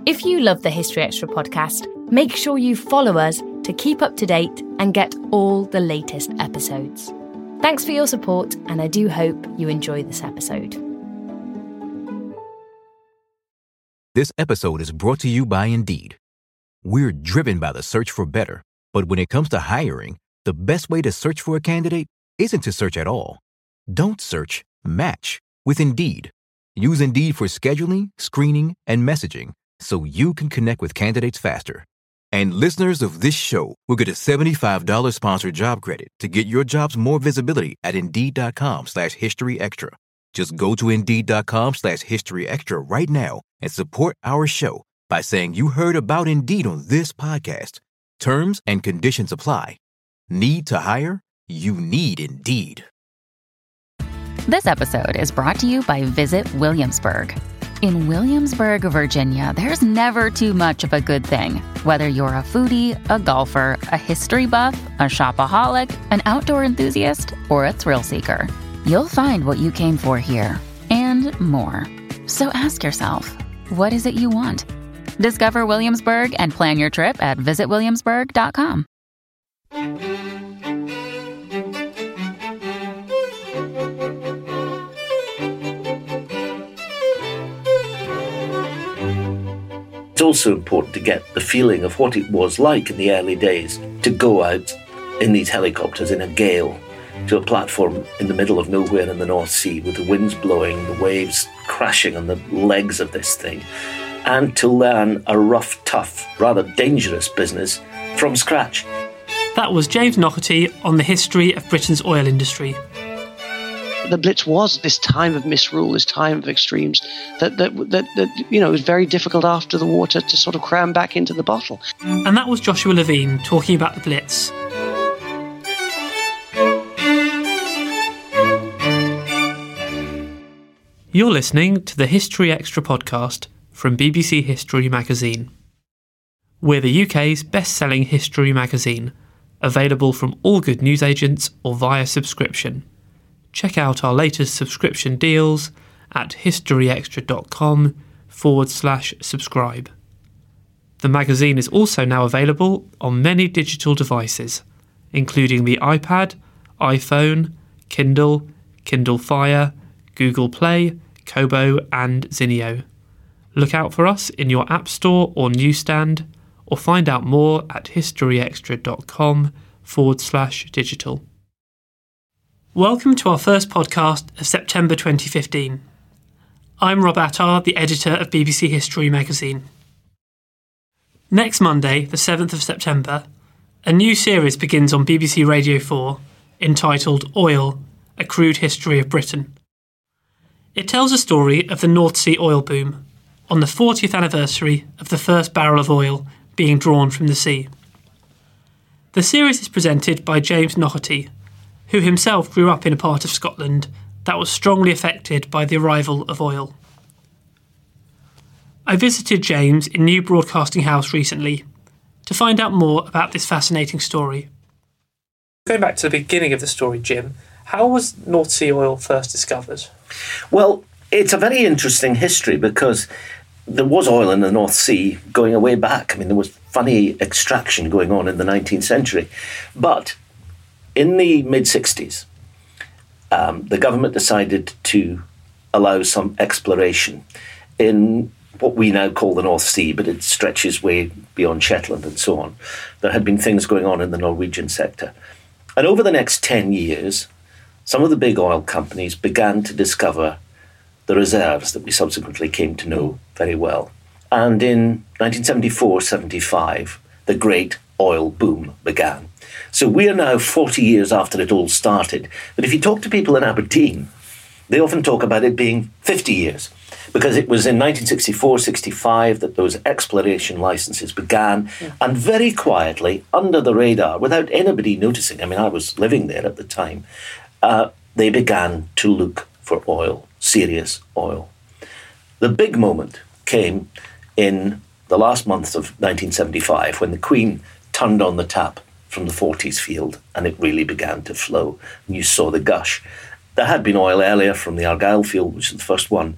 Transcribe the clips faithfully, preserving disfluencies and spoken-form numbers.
If you love the History Extra podcast, make sure you follow us to keep up to date and get all the latest episodes. Thanks for your support, and I do hope you enjoy this episode. This episode is brought to you by Indeed. We're driven by the search for better, but when it comes to hiring, the best way to search for a candidate isn't to search at all. Don't search, match with Indeed. Use Indeed for scheduling, screening, and messaging so you can connect with candidates faster. And listeners of this show will get a seventy-five dollars sponsored job credit to get your jobs more visibility at Indeed.com slash History Extra. Just go to Indeed.com slash History Extra right now and support our show by saying you heard about Indeed on this podcast. Terms and conditions apply. Need to hire? You need Indeed. This episode is brought to you by Visit Williamsburg. In Williamsburg, Virginia, there's never too much of a good thing. Whether you're a foodie, a golfer, a history buff, a shopaholic, an outdoor enthusiast, or a thrill seeker, you'll find what you came for here and more. So ask yourself, what is it you want? Discover Williamsburg and plan your trip at visit williamsburg dot com. It's also important to get the feeling of what it was like in the early days to go out in these helicopters in a gale to a platform in the middle of nowhere in the North Sea with the winds blowing, the waves crashing on the legs of this thing, and to learn a rough, tough, rather dangerous business from scratch. That was James Naughtie on the history of Britain's oil industry. The Blitz was this time of misrule, this time of extremes, that, that, that, that you know, it was very difficult after the war to, to sort of cram back into the bottle. And that was Joshua Levine talking about the Blitz. You're listening to the History Extra podcast from B B C History Magazine. We're the U K's best-selling history magazine, available from all good newsagents or via subscription. Check out our latest subscription deals at historyextra.com forward slash subscribe. The magazine is also now available on many digital devices, including the iPad, iPhone, Kindle, Kindle Fire, Google Play, Kobo and Zinio. Look out for us in your App Store or newsstand, or find out more at historyextra.com forward slash digital. Welcome to our first podcast of September twenty fifteen. I'm Rob Attar, the editor of B B C History Magazine. Next Monday, the seventh of September, a new series begins on B B C Radio four entitled Oil, A Crude History of Britain. It tells a story of the North Sea oil boom on the fortieth anniversary of the first barrel of oil being drawn from the sea. The series is presented by James Naughtie, who himself grew up in a part of Scotland that was strongly affected by the arrival of oil. I visited James in New Broadcasting House recently to find out more about this fascinating story. Going back to the beginning of the story, Jim, how was North Sea oil first discovered? Well, it's a very interesting history because there was oil in the North Sea going away back. I mean, there was funny extraction going on in the nineteenth century. But in the mid-sixties, um, the government decided to allow some exploration in what we now call the North Sea, but it stretches way beyond Shetland and so on. There had been things going on in the Norwegian sector. And over the next ten years, some of the big oil companies began to discover the reserves that we subsequently came to know very well. And in nineteen seventy-four seventy-five, the great oil boom began. So we are now forty years after it all started. But if you talk to people in Aberdeen, they often talk about it being fifty years, because it was in nineteen sixty-four sixty-five that those exploration licenses began, yeah. And very quietly, under the radar, without anybody noticing, I mean, I was living there at the time, uh, they began to look for oil, serious oil. The big moment came in the last months of nineteen seventy-five when the Queen turned on the tap from the Forties field and it really began to flow. And you saw the gush. There had been oil earlier from the Argyll field, which was the first one,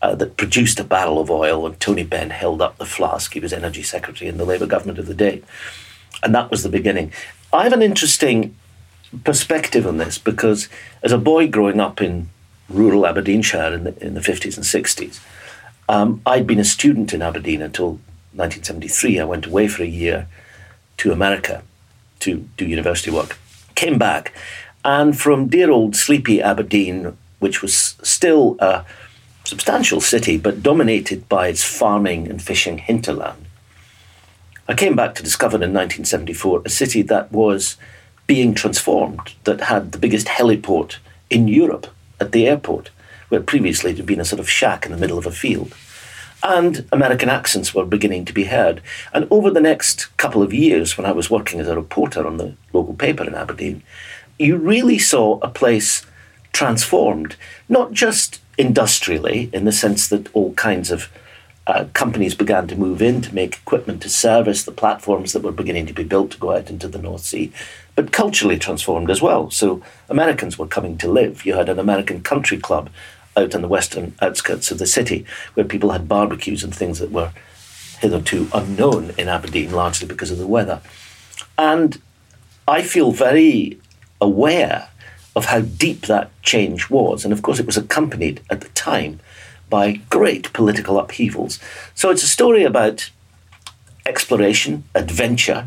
uh, that produced a barrel of oil, and Tony Benn held up the flask. He was Energy Secretary in the Labour government of the day. And that was the beginning. I have an interesting perspective on this because as a boy growing up in rural Aberdeenshire in the, in the fifties and sixties, um, I'd been a student in Aberdeen until nineteen seventy-three. I went away for a year to America to do university work. Came back, and from dear old sleepy Aberdeen, which was still a substantial city but dominated by its farming and fishing hinterland, I came back to discover in nineteen seventy-four a city that was being transformed, that had the biggest heliport in Europe at the airport, where previously it had been a sort of shack in the middle of a field. And American accents were beginning to be heard. And over the next couple of years, when I was working as a reporter on the local paper in Aberdeen, you really saw a place transformed, not just industrially, in the sense that all kinds of uh, companies began to move in to make equipment to service the platforms that were beginning to be built to go out into the North Sea, but culturally transformed as well. So Americans were coming to live. You had an American country club out on the western outskirts of the city where people had barbecues and things that were hitherto unknown in Aberdeen, largely because of the weather. And I feel very aware of how deep that change was. And of course, it was accompanied at the time by great political upheavals. So it's a story about exploration, adventure,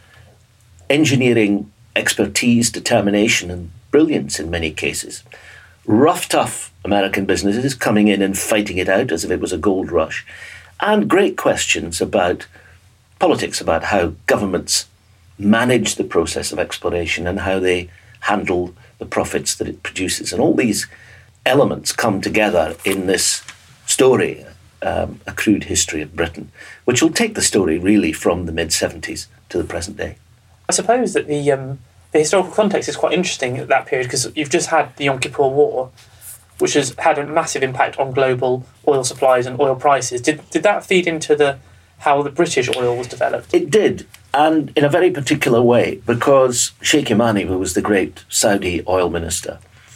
engineering expertise, determination, and brilliance in many cases. Rough, tough American businesses coming in and fighting it out as if it was a gold rush. And great questions about politics, about how governments manage the process of exploration and how they handle the profits that it produces. And all these elements come together in this story, um, A Crude History of Britain, which will take the story really from the mid-seventies to the present day. I suppose that the um, the historical context is quite interesting at that period because you've just had the Yom Kippur War, which has had a massive impact on global oil supplies and oil prices. Did did that feed into the how the British oil was developed? It did, and in a very particular way, because Sheikh Yamani, who was the great Saudi oil minister,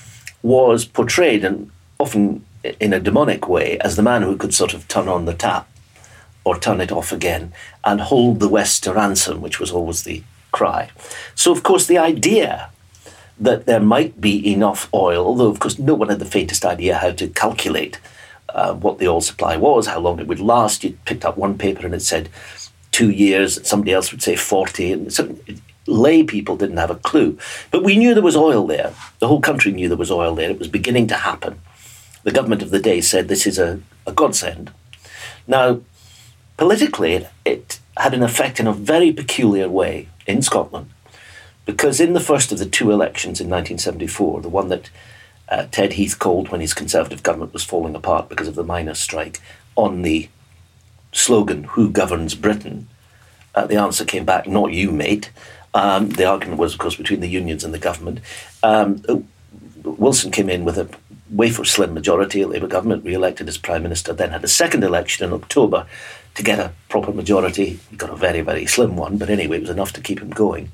was portrayed, and often in a demonic way, as the man who could sort of turn on the tap or turn it off again and hold the West to ransom, which was always the cry. So, of course, the idea that there might be enough oil, although, of course, no one had the faintest idea how to calculate uh, what the oil supply was, how long it would last. You picked up one paper and it said two years, somebody else would say forty, and so lay people didn't have a clue. But we knew there was oil there. The whole country knew there was oil there. It was beginning to happen. The government of the day said this is a, a godsend. Now, politically, it, it had an effect in a very peculiar way in Scotland, because in the first of the two elections in nineteen seventy-four, the one that uh, Ted Heath called when his Conservative government was falling apart because of the miners' strike, on the slogan, "Who governs Britain?" Uh, the answer came back, "Not you, mate." Um, the argument was, of course, between the unions and the government. Um, Wilson came in with a wafer slim majority, a Labour government, re-elected as Prime Minister, then had a second election in October to get a proper majority. He got a very, very slim one, but anyway, it was enough to keep him going.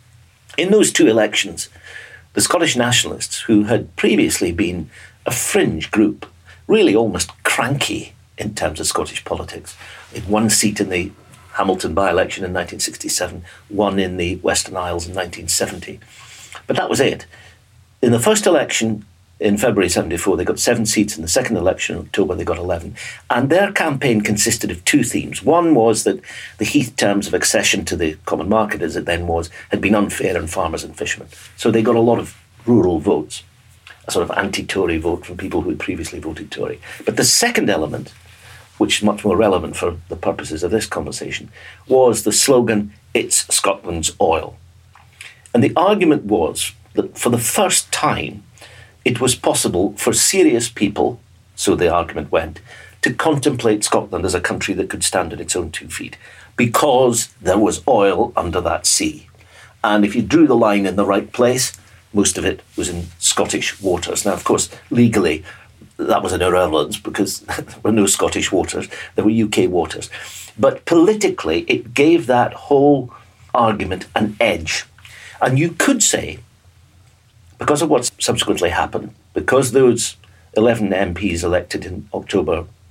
In those two elections, the Scottish nationalists, who had previously been a fringe group, really almost cranky in terms of Scottish politics, they had one seat in the Hamilton by-election in nineteen sixty-seven, one in the Western Isles in nineteen seventy. But that was it. In the first election in February seventy-four, they got seven seats. In the second election in October, they got eleven. And their campaign consisted of two themes. One was that the Heath terms of accession to the common market, as it then was, had been unfair on farmers and fishermen. So they got a lot of rural votes, a sort of anti-Tory vote from people who had previously voted Tory. But the second element, which is much more relevant for the purposes of this conversation, was the slogan, "It's Scotland's oil." And the argument was that for the first time, it was possible for serious people, so the argument went, to contemplate Scotland as a country that could stand on its own two feet, because there was oil under that sea. And if you drew the line in the right place, most of it was in Scottish waters. Now, of course, legally, that was an irrelevance because there were no Scottish waters, there were U K waters. But politically, it gave that whole argument an edge. And you could say, because of what subsequently happened, because those eleven M Ps elected in October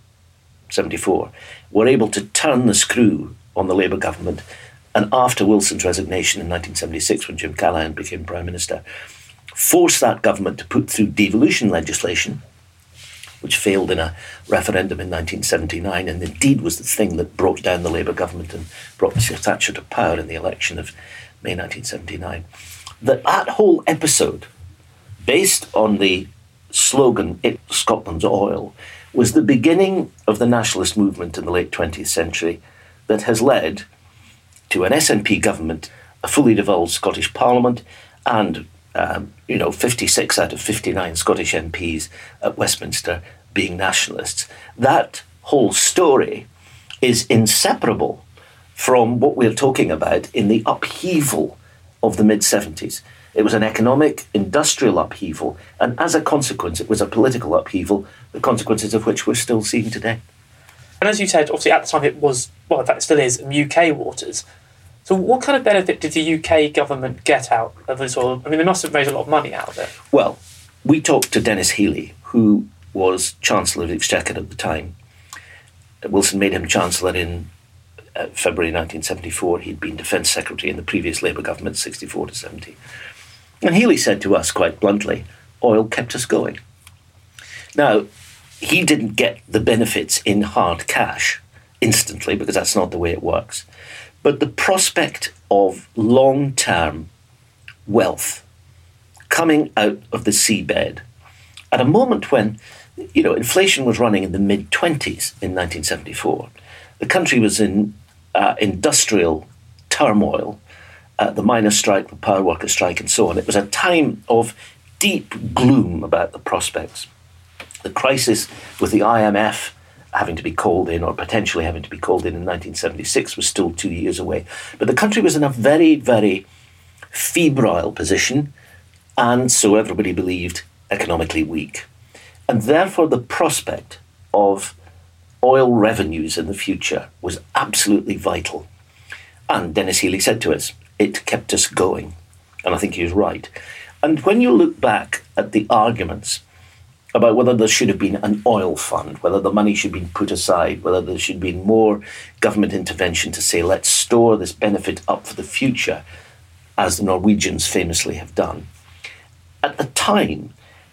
seventy-four, were able to turn the screw on the Labour government. And after Wilson's resignation in nineteen seventy-six, when Jim Callaghan became Prime Minister, forced that government to put through devolution legislation, which failed in a referendum in nineteen seventy-nine, and indeed was the thing that brought down the Labour government and brought Mister Thatcher to power in the election of May nineteen seventy-nine. That that whole episode, based on the slogan, "It Scotland's oil," was the beginning of the nationalist movement in the late twentieth century that has led to an S N P government, a fully devolved Scottish Parliament, and um, you know, fifty-six out of fifty-nine Scottish M Ps at Westminster being nationalists. That whole story is inseparable from what we're talking about in the upheaval of the mid-seventies. It was an economic, industrial upheaval, and as a consequence, it was a political upheaval, the consequences of which we're still seeing today. And as you said, obviously at the time it was, well, in fact it still is, U K waters. So what kind of benefit did the U K government get out of this oil? I mean, they must have made a lot of money out of it. Well, we talked to Denis Healey, who was Chancellor of the Exchequer at the time. Wilson made him Chancellor in uh, February nineteen seventy-four. He'd been Defence Secretary in the previous Labour government, sixty-four to seventy. And Healey said to us quite bluntly, oil kept us going. Now, he didn't get the benefits in hard cash instantly, because that's not the way it works. But the prospect of long-term wealth coming out of the seabed at a moment when, you know, inflation was running in the mid-twenties in nineteen seventy-four. The country was in uh, industrial turmoil, uh, the miners' strike, the power workers' strike, and so on. It was a time of deep gloom about the prospects. The crisis with the I M F having to be called in, or potentially having to be called in in nineteen seventy-six, was still two years away. But the country was in a very, very febrile position, and so everybody believed economically weak. And therefore the prospect of oil revenues in the future was absolutely vital. And Denis Healey said to us, it kept us going. And I think he was right. And when you look back at the arguments about whether there should have been an oil fund, whether the money should be put aside, whether there should be more government intervention to say, let's store this benefit up for the future, as the Norwegians famously have done. At the time,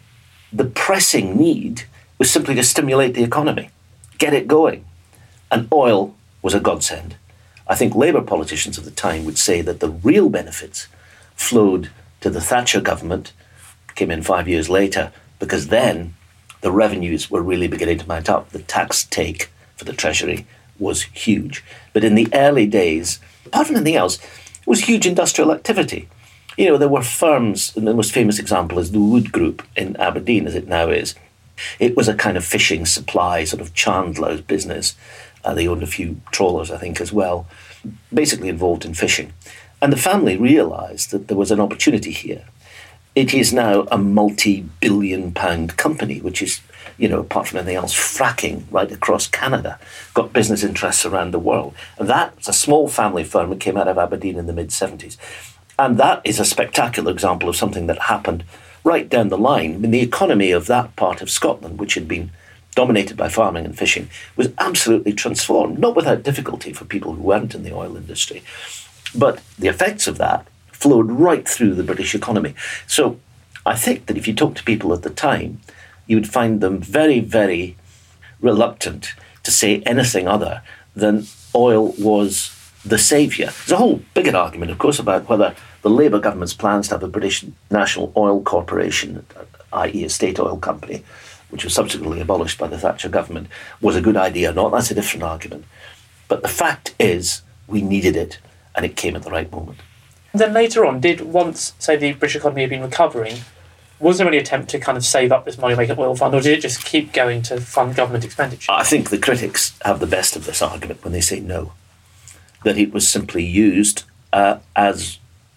the pressing need was simply to stimulate the economy, get it going. And oil was a godsend. I think Labour politicians of the time would say that the real benefits flowed to the Thatcher government, came in five years later, because then the revenues were really beginning to mount up. The tax take for the Treasury was huge. But in the early days, apart from anything else, it was huge industrial activity. You know, there were firms, and the most famous example is the Wood Group in Aberdeen, as it now is. It was a kind of fishing supply, sort of Chandler's business. Uh, they owned a few trawlers, I think, as well, basically involved in fishing. And the family realised that there was an opportunity here. It is now a multi-billion pound company, which is, you know, apart from anything else, fracking right across Canada, got business interests around the world. And that's a small family firm that came out of Aberdeen in the mid-seventies. And that is a spectacular example of something that happened right down the line. I mean, the economy of that part of Scotland, which had been dominated by farming and fishing, was absolutely transformed, not without difficulty for people who weren't in the oil industry. But the effects of that flowed right through the British economy. So I think that if you talk to people at the time, you would find them very, very reluctant to say anything other than oil was the saviour. There's a whole bigger argument, of course, about whether the Labour government's plans to have a British National Oil Corporation, that is a state oil company, which was subsequently abolished by the Thatcher government, was a good idea or not. That's a different argument. But the fact is, we needed it, and it came at the right moment. And then later on, did once, say, the British economy had been recovering, was there any attempt to kind of save up this money, make an oil fund, or did it just keep going to fund government expenditure? I think the critics have the best of this argument when they say no, that it was simply used uh, as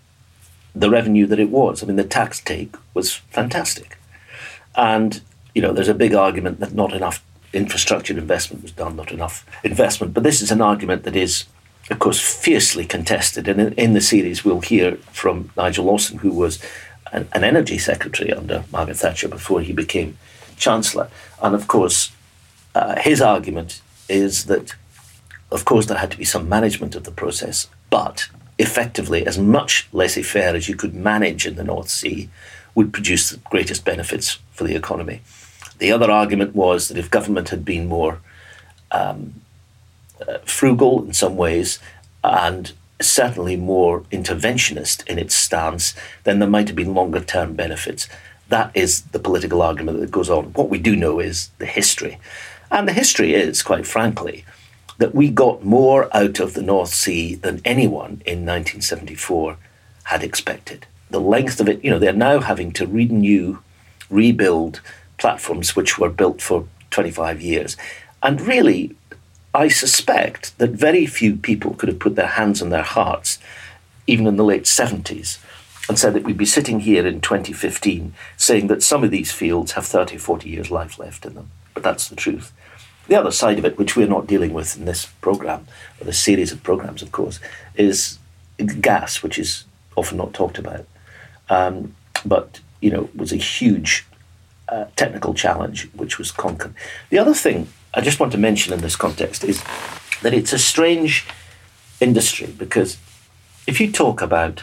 the revenue that it was. I mean, the tax take was fantastic. And, you know, there's a big argument that not enough infrastructure investment was done, not enough investment. But this is an argument that is, of course, fiercely contested. And in, in the series, we'll hear from Nigel Lawson, who was an, an energy secretary under Margaret Thatcher before he became Chancellor. And, of course, uh, his argument is that, of course, there had to be some management of the process, but effectively, as much laissez-faire as you could manage in the North Sea would produce the greatest benefits for the economy. The other argument was that if government had been more um, uh, frugal in some ways and certainly more interventionist in its stance, then there might have been longer-term benefits. That is the political argument that goes on. What we do know is the history. And the history is, quite frankly, that we got more out of the North Sea than anyone in nineteen seventy-four had expected. The length of it, you know, they're now having to renew, rebuild platforms which were built for twenty-five years. And really, I suspect that very few people could have put their hands on their hearts, even in the late seventies, and said that we'd be sitting here in twenty fifteen saying that some of these fields have thirty, forty years life left in them. But that's the truth. The other side of it, which we're not dealing with in this programme, or this series of programmes, of course, is gas, which is often not talked about. Um, but, you know, was a huge uh, technical challenge which was conquered. The other thing I just want to mention in this context is that it's a strange industry, because if you talk about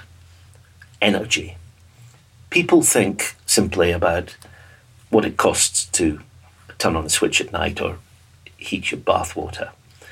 energy, people think simply about what it costs to turn on a switch at night or heat your bath water.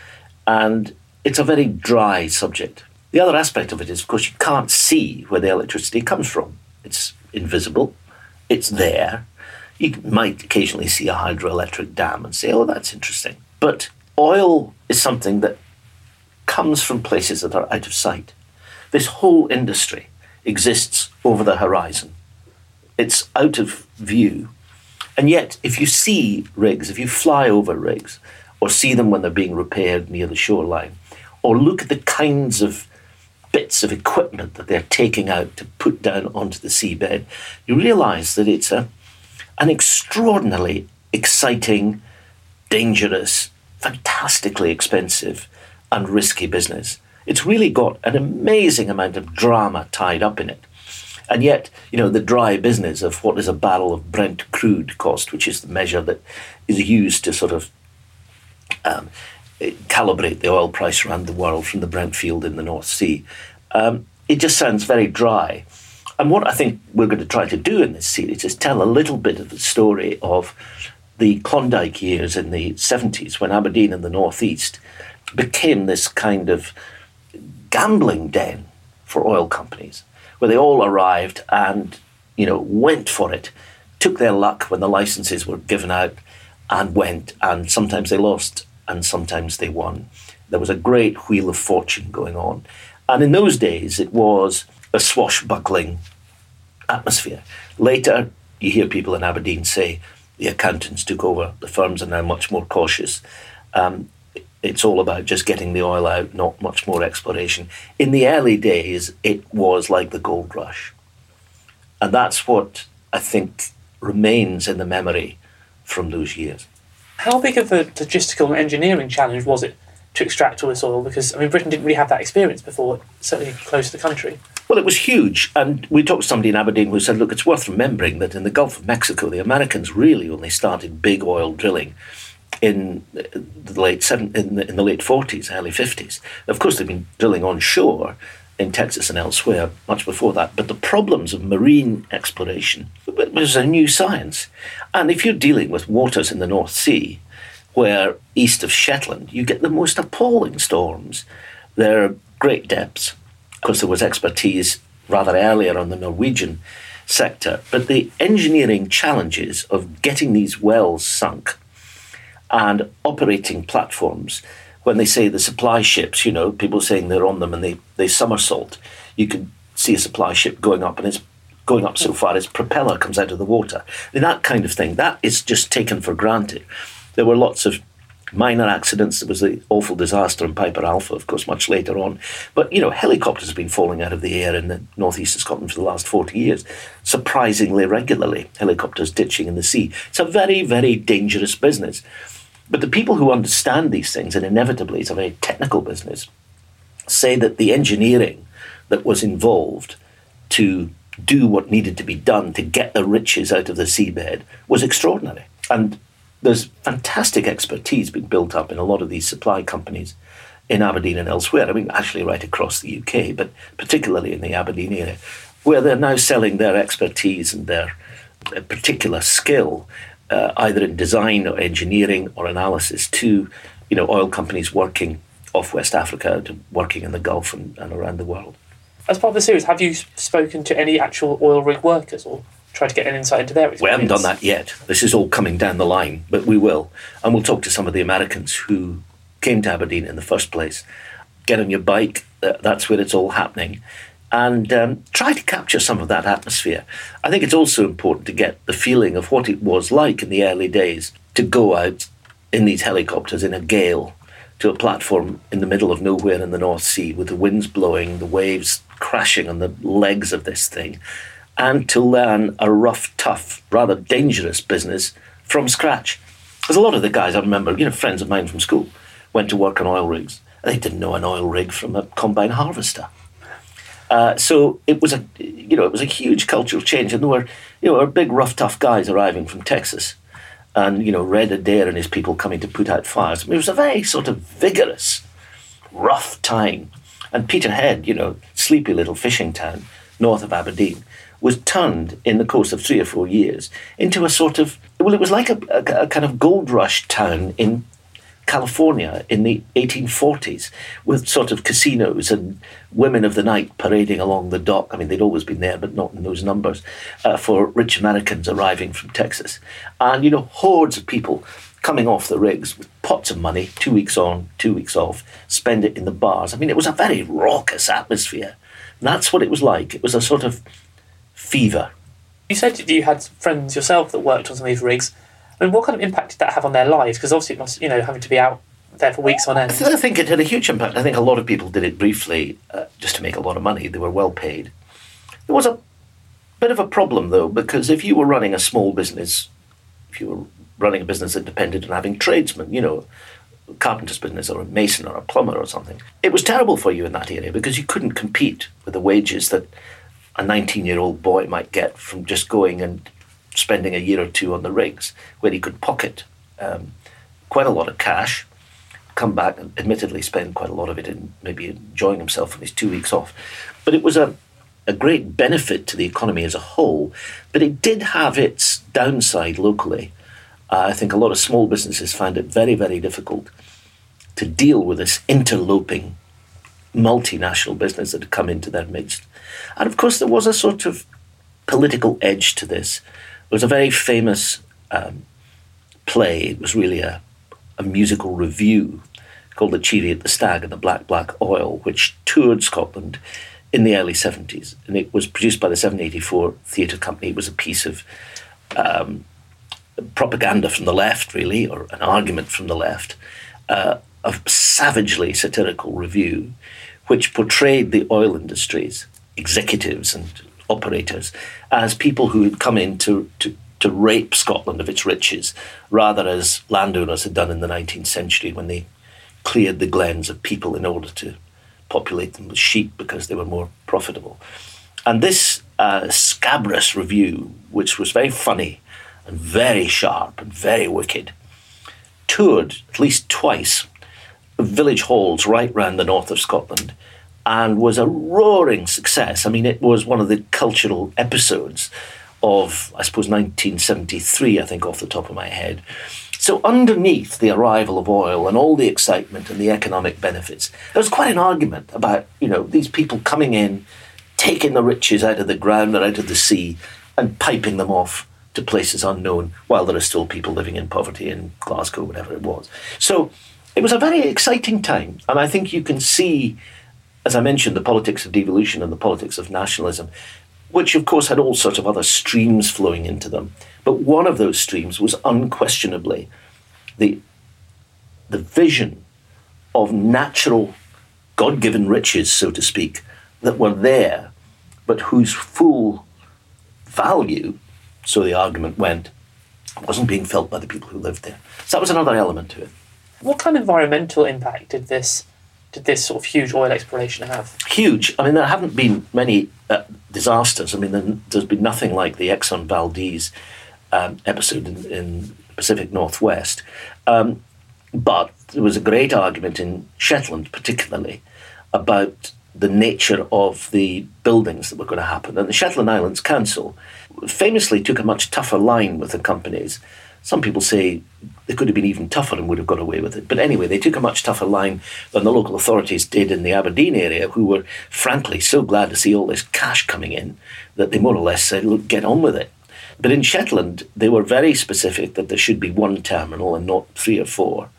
And it's a very dry subject. The other aspect of it is, of course, you can't see where the electricity comes from. It's invisible. It's there. You might occasionally see a hydroelectric dam and say, oh, that's interesting. But oil is something that comes from places that are out of sight. This whole industry exists over the horizon. It's out of view. And yet, if you see rigs, if you fly over rigs, or see them when they're being repaired near the shoreline, or look at the kinds of bits of equipment that they're taking out to put down onto the seabed, you realise that it's a, an extraordinarily exciting, dangerous, fantastically expensive and risky business. It's really got an amazing amount of drama tied up in it. And yet, you know, the dry business of what is a barrel of Brent crude cost, which is the measure that is used to sort of um, calibrate the oil price around the world from the Brent field in the North Sea, um, it just sounds very dry. And what I think we're going to try to do in this series is tell a little bit of the story of the Klondike years in the seventies, when Aberdeen in the northeast became this kind of gambling den for oil companies, where they all arrived and, you know, went for it, took their luck when the licenses were given out and went, and sometimes they lost and sometimes they won. There was a great wheel of fortune going on. And in those days, it was a swashbuckling atmosphere. Later, you hear people in Aberdeen say the accountants took over, the firms are now much more cautious. Um, It's all about just getting the oil out, not much more exploration. In the early days, it was like the gold rush. And that's what I think remains in the memory from those years. How big of a logistical and engineering challenge was it to extract all this oil? Because, I mean, Britain didn't really have that experience before, certainly close to the country. Well, it was huge. And we talked to somebody in Aberdeen who said, look, it's worth remembering that in the Gulf of Mexico, the Americans really only started big oil drilling in the late seven, in the, in the late forties, early fifties. Of course, they've been drilling onshore in Texas and elsewhere much before that. But the problems of marine exploration was a new science. And if you're dealing with waters in the North Sea, where east of Shetland, you get the most appalling storms. There are great depths. Of course, there was expertise rather earlier on the Norwegian sector. But the engineering challenges of getting these wells sunk and operating platforms, when they say the supply ships, you know, people saying they're on them and they, they somersault, you can see a supply ship going up and it's going up so far its propeller comes out of the water. And that kind of thing, that is just taken for granted. There were lots of minor accidents. There was the awful disaster in Piper Alpha, of course, much later on. But, you know, helicopters have been falling out of the air in the northeast of Scotland for the last forty years, surprisingly regularly, helicopters ditching in the sea. It's a very, very dangerous business. But the people who understand these things, and inevitably it's a very technical business, say that the engineering that was involved to do what needed to be done to get the riches out of the seabed was extraordinary. And there's fantastic expertise being built up in a lot of these supply companies in Aberdeen and elsewhere. I mean, actually right across the U K, but particularly in the Aberdeen area, where they're now selling their expertise and their uh, particular skill, uh, either in design or engineering or analysis, to, you know, oil companies working off West Africa, to working in the Gulf and, and around the world. As part of the series, have you spoken to any actual oil rig workers or tried to get an insight into their experience? We haven't done that yet. This is all coming down the line, but we will. And we'll talk to some of the Americans who came to Aberdeen in the first place. Get on your bike, that's where it's all happening, and um, try to capture some of that atmosphere. I think it's also important to get the feeling of what it was like in the early days to go out in these helicopters in a gale to a platform in the middle of nowhere in the North Sea with the winds blowing, the waves crashing on the legs of this thing, and to learn a rough, tough, rather dangerous business from scratch. There's a lot of the guys I remember, you know, friends of mine from school, went to work on oil rigs. They didn't know an oil rig from a combine harvester. Uh, so it was a, you know, it was a huge cultural change, and there were, you know, big, rough, tough guys arriving from Texas, and you know, Red Adair and his people coming to put out fires. I mean, it was a very sort of vigorous, rough time. And Peterhead, you know, sleepy little fishing town north of Aberdeen, was turned in the course of three or four years into a sort of, well, it was like a, a, a kind of gold rush town in California in the eighteen forties, with sort of casinos and women of the night parading along the dock. I mean, they'd always been there, but not in those numbers, uh, for rich Americans arriving from Texas. And, you know, hordes of people coming off the rigs with pots of money, two weeks on, two weeks off, spend it in the bars. I mean, it was a very raucous atmosphere. And that's what it was like. It was a sort of fever. You said you had friends yourself that worked on some of these rigs. I mean, what kind of impact did that have on their lives? Because obviously it must, you know, having to be out there for weeks on end. I think it had a huge impact. I think a lot of people did it briefly uh, just to make a lot of money. They were well paid. There was a bit of a problem, though, because if you were running a small business, if you were running a business that depended on having tradesmen, you know, a carpenter's business or a mason or a plumber or something, it was terrible for you in that area because you couldn't compete with the wages that a nineteen-year-old boy might get from just going and spending a year or two on the rigs, where he could pocket um, quite a lot of cash, come back and admittedly spend quite a lot of it in maybe enjoying himself on his two weeks off. But it was a, a great benefit to the economy as a whole, but it did have its downside locally. Uh, I think a lot of small businesses found it very, very difficult to deal with this interloping multinational business that had come into their midst. And of course, there was a sort of political edge to this. There was a very famous um, play. It was really a, a musical revue called The Chariot, the Stag and the Black, Black Oil, which toured Scotland in the early seventies. And it was produced by the seven eighty-four Theatre Company. It was a piece of um, propaganda from the left, really, or an argument from the left, uh, a savagely satirical review, which portrayed the oil industry's executives and operators as people who had come in to, to, to rape Scotland of its riches, rather as landowners had done in the nineteenth century when they cleared the glens of people in order to populate them with sheep because they were more profitable. And this uh, scabrous review, which was very funny and very sharp and very wicked, toured at least twice village halls right round the north of Scotland, and was a roaring success. I mean, it was one of the cultural episodes of, I suppose, nineteen seventy-three, I think, off the top of my head. So underneath the arrival of oil and all the excitement and the economic benefits, there was quite an argument about, you know, these people coming in, taking the riches out of the ground or out of the sea and piping them off to places unknown, while there are still people living in poverty in Glasgow, whatever it was. So it was a very exciting time. And I think you can see, as I mentioned, the politics of devolution and the politics of nationalism, which of course had all sorts of other streams flowing into them. But one of those streams was unquestionably the, the vision of natural, God-given riches, so to speak, that were there, but whose full value, so the argument went, wasn't being felt by the people who lived there. So that was another element to it. What kind of environmental impact did this did this sort of huge oil exploration have? Huge. I mean, there haven't been many uh, disasters. I mean, there's been nothing like the Exxon Valdez um, episode in, in the Pacific Northwest. Um, but there was a great argument in Shetland, particularly, about the nature of the buildings that were going to happen. And the Shetland Islands Council famously took a much tougher line with the companies. Some people say they could have been even tougher and would have got away with it. But anyway, they took a much tougher line than the local authorities did in the Aberdeen area, who were, frankly, so glad to see all this cash coming in that they more or less said, look, get on with it. But in Shetland, they were very specific that there should be one terminal and not three or four.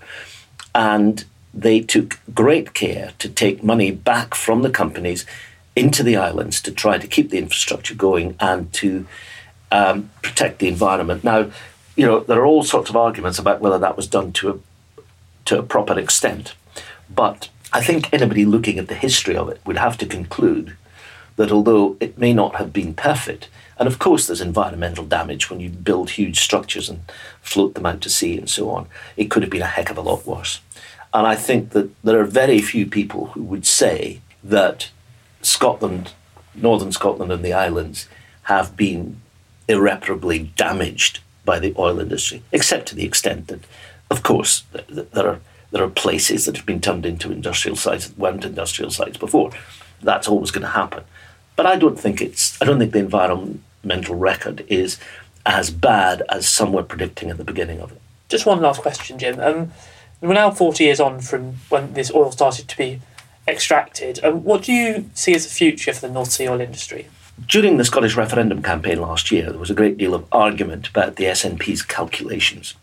And they took great care to take money back from the companies into the islands to try to keep the infrastructure going and to um, protect the environment. Now, you know, there are all sorts of arguments about whether that was done to a, to a proper extent. But I think anybody looking at the history of it would have to conclude that although it may not have been perfect, and of course there's environmental damage when you build huge structures and float them out to sea and so on, it could have been a heck of a lot worse. And I think that there are very few people who would say that Scotland, Northern Scotland and the islands have been irreparably damaged by the oil industry, except to the extent that, of course, there are there are places that have been turned into industrial sites that weren't industrial sites before. That's always going to happen. But I don't think it's I don't think the environmental record is as bad as some were predicting at the beginning of it. Just one last question, Jim. Um, we're now forty years on from when this oil started to be extracted. Um, what do you see as the future for the North Sea oil industry? During the Scottish referendum campaign last year, there was a great deal of argument about the S N P's calculations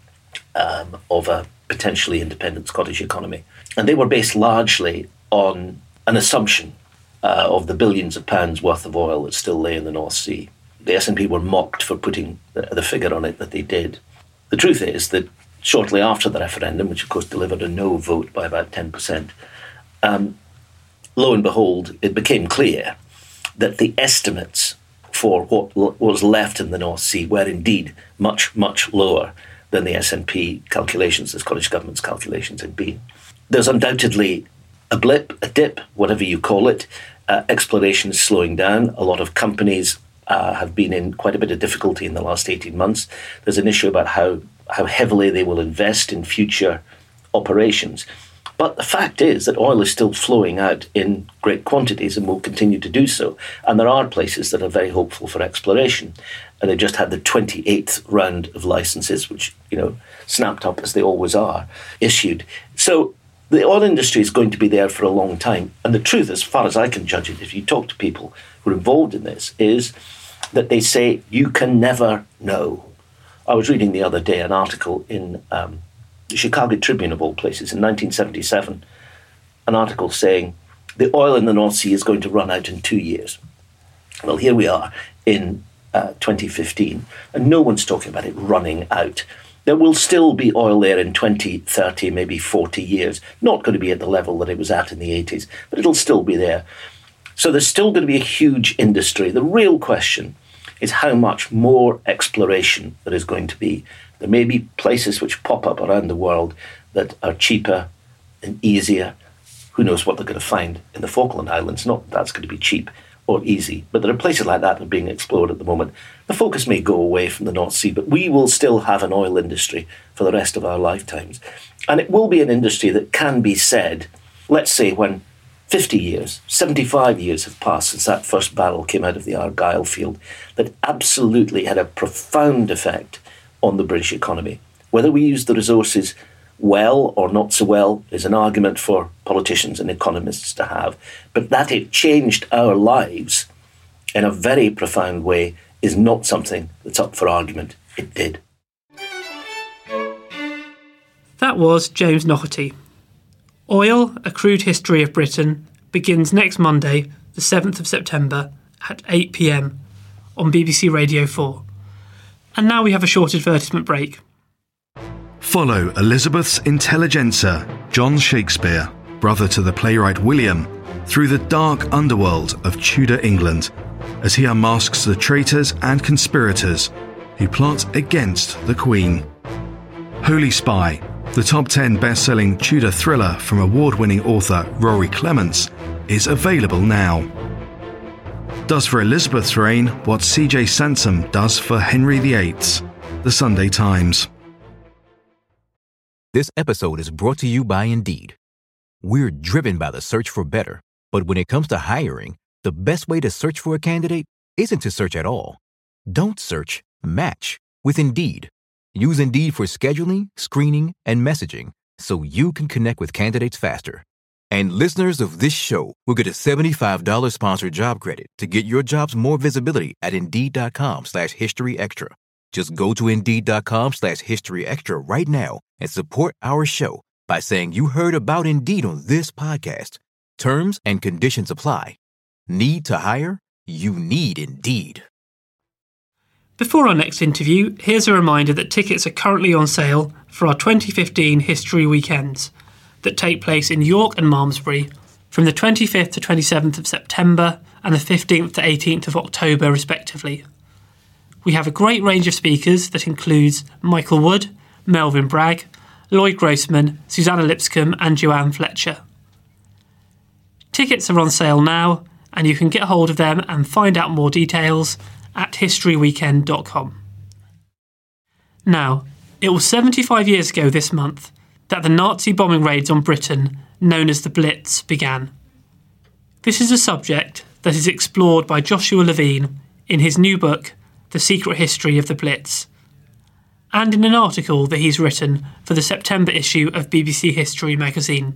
um, of a potentially independent Scottish economy. And they were based largely on an assumption uh, of the billions of pounds worth of oil that still lay in the North Sea. The S N P were mocked for putting the, the figure on it that they did. The truth is that shortly after the referendum, which of course delivered a no vote by about ten percent, um, lo and behold, it became clear that the estimates for what was left in the North Sea were indeed much, much lower than the S N P calculations, the Scottish Government's calculations had been. There's undoubtedly a blip, a dip, whatever you call it. Uh, exploration is slowing down. A lot of companies uh, have been in quite a bit of difficulty in the last eighteen months. There's an issue about how, how heavily they will invest in future operations. But the fact is that oil is still flowing out in great quantities and will continue to do so. And there are places that are very hopeful for exploration. And they just had the twenty-eighth round of licenses, which, you know, snapped up as they always are, issued. So the oil industry is going to be there for a long time. And the truth, as far as I can judge it, if you talk to people who are involved in this, is that they say you can never know. I was reading the other day an article in um, the Chicago Tribune, of all places, in nineteen seventy-seven, an article saying the oil in the North Sea is going to run out in two years. Well, here we are in uh, twenty fifteen, and no one's talking about it running out. There will still be oil there in twenty, thirty, maybe forty years. Not going to be at the level that it was at in the eighties, but it'll still be there. So there's still going to be a huge industry. The real question is how much more exploration there is going to be. There may be places which pop up around the world that are cheaper and easier. Who knows what they're going to find in the Falkland Islands? Not that that's going to be cheap or easy, but there are places like that that are being explored at the moment. The focus may go away from the North Sea, but we will still have an oil industry for the rest of our lifetimes. And it will be an industry that can be said, let's say when fifty years, seventy-five years have passed since that first barrel came out of the Argyle field, that absolutely had a profound effect on the British economy. Whether we use the resources well or not so well is an argument for politicians and economists to have. But that it changed our lives in a very profound way is not something that's up for argument. It did. That was James Naughtie. Oil, A Crude History of Britain begins next Monday, the seventh of September at eight p.m. on B B C Radio four. And now we have a short advertisement break. Follow Elizabeth's Intelligencer, John Shakespeare, brother to the playwright William, through the dark underworld of Tudor England as he unmasks the traitors and conspirators who plot against the Queen. Holy Spy, the top ten best-selling Tudor thriller from award-winning author Rory Clements, is available now. does for Elizabeth's reign what C J Sansom does for Henry the Eighth's. The Sunday Times. This episode is brought to you by Indeed. We're driven by the search for better, but when it comes to hiring, the best way to search for a candidate isn't to search at all. Don't search, match with Indeed. Use Indeed for scheduling, screening, and messaging so you can connect with candidates faster. And listeners of this show will get a seventy-five dollars sponsored job credit to get your jobs more visibility at Indeed.com slash History Extra. Just go to Indeed.com slash History Extra right now and support our show by saying you heard about Indeed on this podcast. Terms and conditions apply. Need to hire? You need Indeed. Before our next interview, here's a reminder that tickets are currently on sale for our twenty fifteen History Weekends that take place in York and Malmesbury from the twenty-fifth to twenty-seventh of September and the fifteenth to eighteenth of October respectively. We have a great range of speakers that includes Michael Wood, Melvyn Bragg, Lloyd Grossman, Susanna Lipscomb and Joanne Fletcher. Tickets are on sale now and you can get hold of them and find out more details at history weekend dot com. Now, it was seventy-five years ago this month that the Nazi bombing raids on Britain, known as the Blitz, began. This is a subject that is explored by Joshua Levine in his new book, The Secret History of the Blitz, and in an article that he's written for the September issue of B B C History magazine.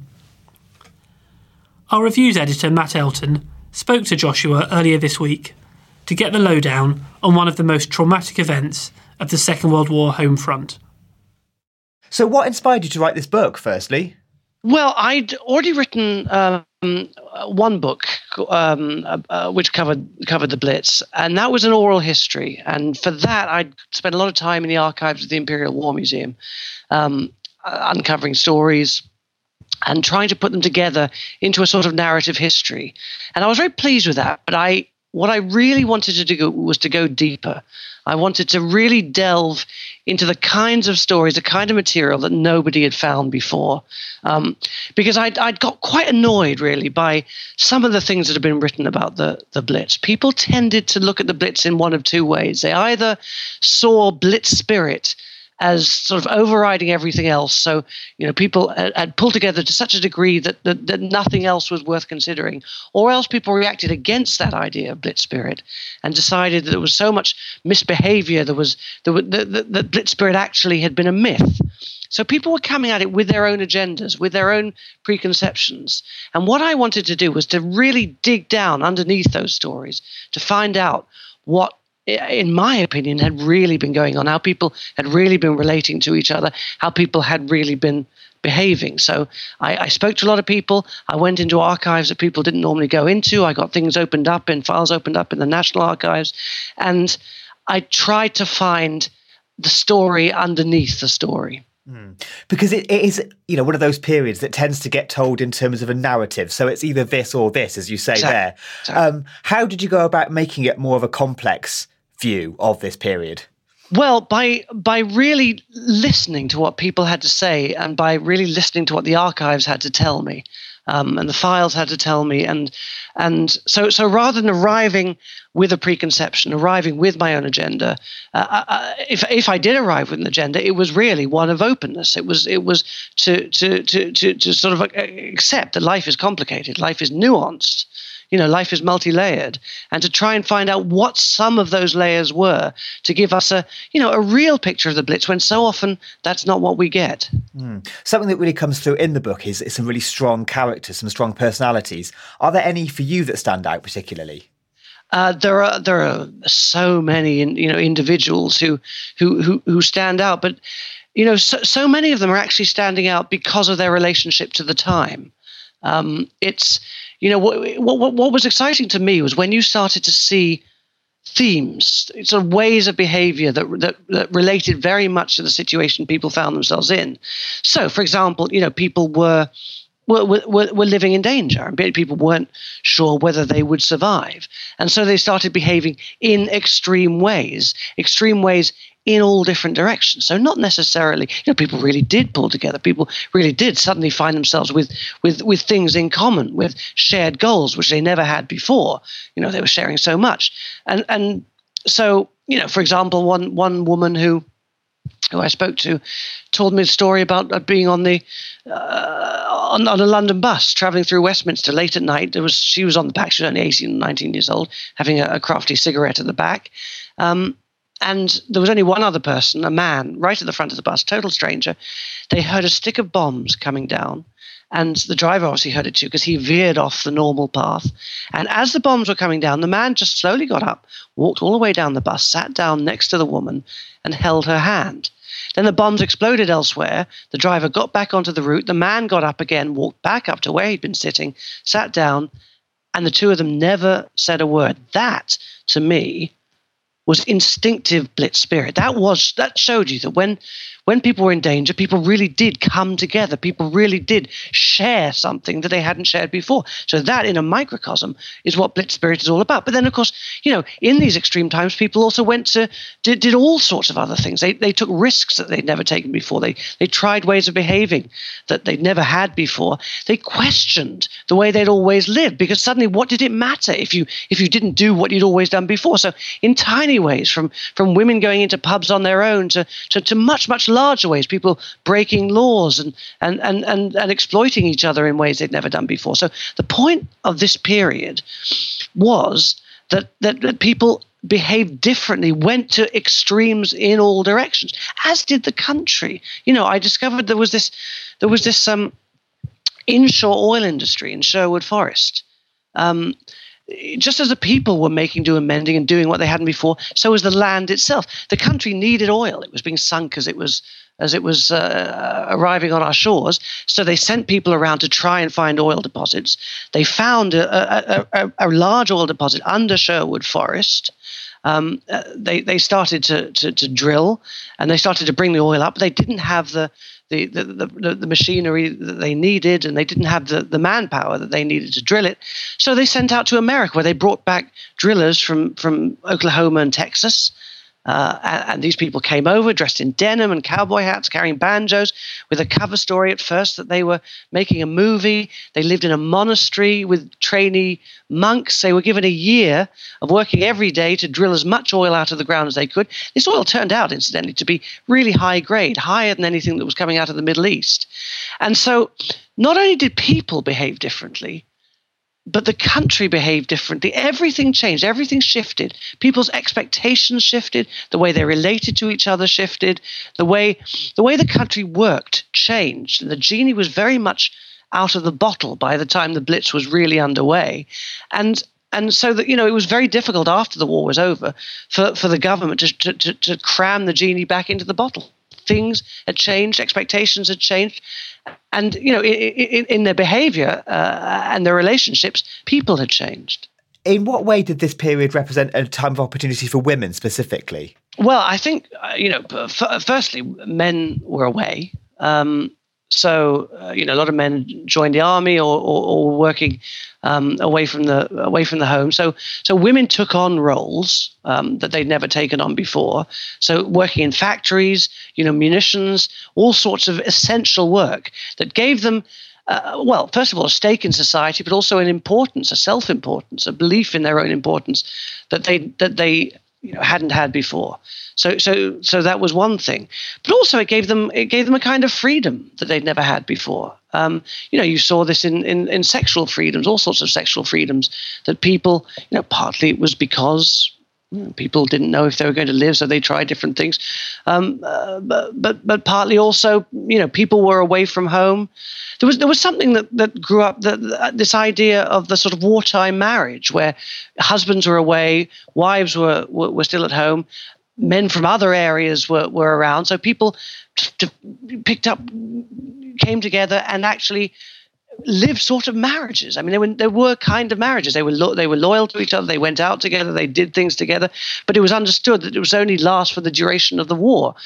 Our reviews editor, Matt Elton, spoke to Joshua earlier this week to get the lowdown on one of the most traumatic events of the Second World War home front. So what inspired you to write this book, firstly? Well, I'd already written um, one book um, uh, which covered covered the Blitz, and that was an oral history. And for that, I'd spent a lot of time in the archives of the Imperial War Museum, um, uh, uncovering stories and trying to put them together into a sort of narrative history. And I was very pleased with that, but I what I really wanted to do was to go deeper. I wanted to really delve into the kinds of stories, the kind of material that nobody had found before. Um, because I'd, I'd got quite annoyed, really, by some of the things that have been written about the, the Blitz. People tended to look at the Blitz in one of two ways. They either saw Blitz spirit as sort of overriding everything else. So, you know, people had, had pulled together to such a degree that, that that nothing else was worth considering. Or else people reacted against that idea of Blitz spirit and decided that there was so much misbehavior, there was that that, that Blitz spirit actually had been a myth. So people were coming at it with their own agendas, with their own preconceptions. And what I wanted to do was to really dig down underneath those stories to find out what, in my opinion, had really been going on, how people had really been relating to each other, how people had really been behaving. So I, I spoke to a lot of people. I went into archives that people didn't normally go into. I got things opened up and files opened up in the National Archives. And I tried to find the story underneath the story. Mm. Because it, it is, you know, one of those periods that tends to get told in terms of a narrative. So it's either this or this, as you say exactly. there. Exactly. Um, how did you go about making it more of a complex view of this period? Well, by by really listening to what people had to say and by really listening to what the archives had to tell me, um, and the files had to tell me, and and so so rather than arriving with a preconception, arriving with my own agenda, uh, uh, if if I did arrive with an agenda, it was really one of openness. It was it was to to to to, to sort of accept that life is complicated, life is nuanced. You know, life is multi-layered, and to try and find out what some of those layers were to give us a, you know, a real picture of the Blitz, when so often that's not what we get. Mm. Something that really comes through in the book is, is some really strong characters, some strong personalities. Are there any for you that stand out particularly? Uh, there are there are so many, you know, individuals who who who, who stand out, but you know, so, so many of them are actually standing out because of their relationship to the time. Um, it's You know, what, what what was exciting to me was when you started to see themes, sort of ways of behavior that, that that related very much to the situation people found themselves in. So, for example, you know, people were were, were, were living in danger, and people weren't sure whether they would survive. And so they started behaving in extreme ways, extreme ways in all different directions. So not necessarily, you know, people really did pull together. People really did suddenly find themselves with, with, with things in common, with shared goals, which they never had before. You know, they were sharing so much. And and so, you know, for example, one one woman who who I spoke to told me a story about being on the uh, on, on a London bus traveling through Westminster late at night. There was she was on the back. She was only eighteen or nineteen years old, having a, a crafty cigarette at the back. Um, and there was only one other person, a man, right at the front of the bus, total stranger. They heard a stick of bombs coming down. And the driver obviously heard it too, because he veered off the normal path. And as the bombs were coming down, the man just slowly got up, walked all the way down the bus, sat down next to the woman, and held her hand. Then the bombs exploded elsewhere. The driver got back onto the route. The man got up again, walked back up to where he'd been sitting, sat down, and the two of them never said a word. That, to me, was instinctive Blitz spirit. That was that showed you that when when people were in danger, people really did come together. People really did share something that they hadn't shared before. So that, in a microcosm, is what Blitz spirit is all about. But then, of course, you know, in these extreme times, people also went to did, did all sorts of other things. They they took risks that they'd never taken before. They they tried ways of behaving that they'd never had before. They questioned the way they'd always lived, because suddenly, what did it matter if you if you didn't do what you'd always done before? So in tiny ways, from from women going into pubs on their own to to, to much much larger ways, people breaking laws and, and and and and exploiting each other in ways they'd never done before. So the point of this period was that that, that people behaved differently, went to extremes in all directions, as did the country. You know, I discovered there was this there was this um inshore oil industry in Sherwood Forest. Um, Just as the people were making, do, and mending and doing what they hadn't before, so was the land itself. The country needed oil. It was being sunk as it was as it was uh, arriving on our shores. So they sent people around to try and find oil deposits. They found a, a, a, a large oil deposit under Sherwood Forest. Um, uh, they they started to, to to drill, and they started to bring the oil up. They didn't have the The, the, the, the machinery that they needed, and they didn't have the, the manpower that they needed to drill it. So they sent out to America, where they brought back drillers from, from Oklahoma and Texas. Uh, and, and these people came over dressed in denim and cowboy hats, carrying banjos, with a cover story at first that they were making a movie. They lived in a monastery with trainee monks. They were given a year of working every day to drill as much oil out of the ground as they could. This oil turned out, incidentally, to be really high grade, higher than anything that was coming out of the Middle East. And so not only did people behave differently, but the country behaved differently. Everything changed. Everything shifted. People's expectations shifted. The way they related to each other shifted. The way the way the country worked changed. And the genie was very much out of the bottle by the time the Blitz was really underway. And and so that, you know, it was very difficult after the war was over for, for the government to, to, to cram the genie back into the bottle. Things had changed. Expectations had changed. And, you know, in, in their behavior uh, and their relationships, people had changed. In what way did this period represent a time of opportunity for women specifically? Well, I think, uh, you know, f- firstly, men were away. Um, so, uh, you know, a lot of men joined the army or, or, or were working um, away from the away from the home. So, so women took on roles um, that they'd never taken on before. So, working in factories, you know, munitions, all sorts of essential work that gave them, uh, well, first of all, a stake in society, but also an importance, a self-importance, a belief in their own importance that they that they you know hadn't had before. So, so, so that was one thing, but also it gave them it gave them a kind of freedom that they'd never had before. Um, you know, you saw this in, in in sexual freedoms, all sorts of sexual freedoms that people, you know, partly it was because you know, people didn't know if they were going to live, so they tried different things. Um, uh, but, but but partly also, you know, people were away from home. There was there was something that, that grew up, that, this idea of the sort of wartime marriage, where husbands were away, wives were were, were still at home. Men from other areas were, were around. So people t- t- picked up, came together and actually lived sort of marriages. I mean, they were, they were kind of marriages. They were lo- they were loyal to each other. They went out together. They did things together. But it was understood that it was only last for the duration of the war.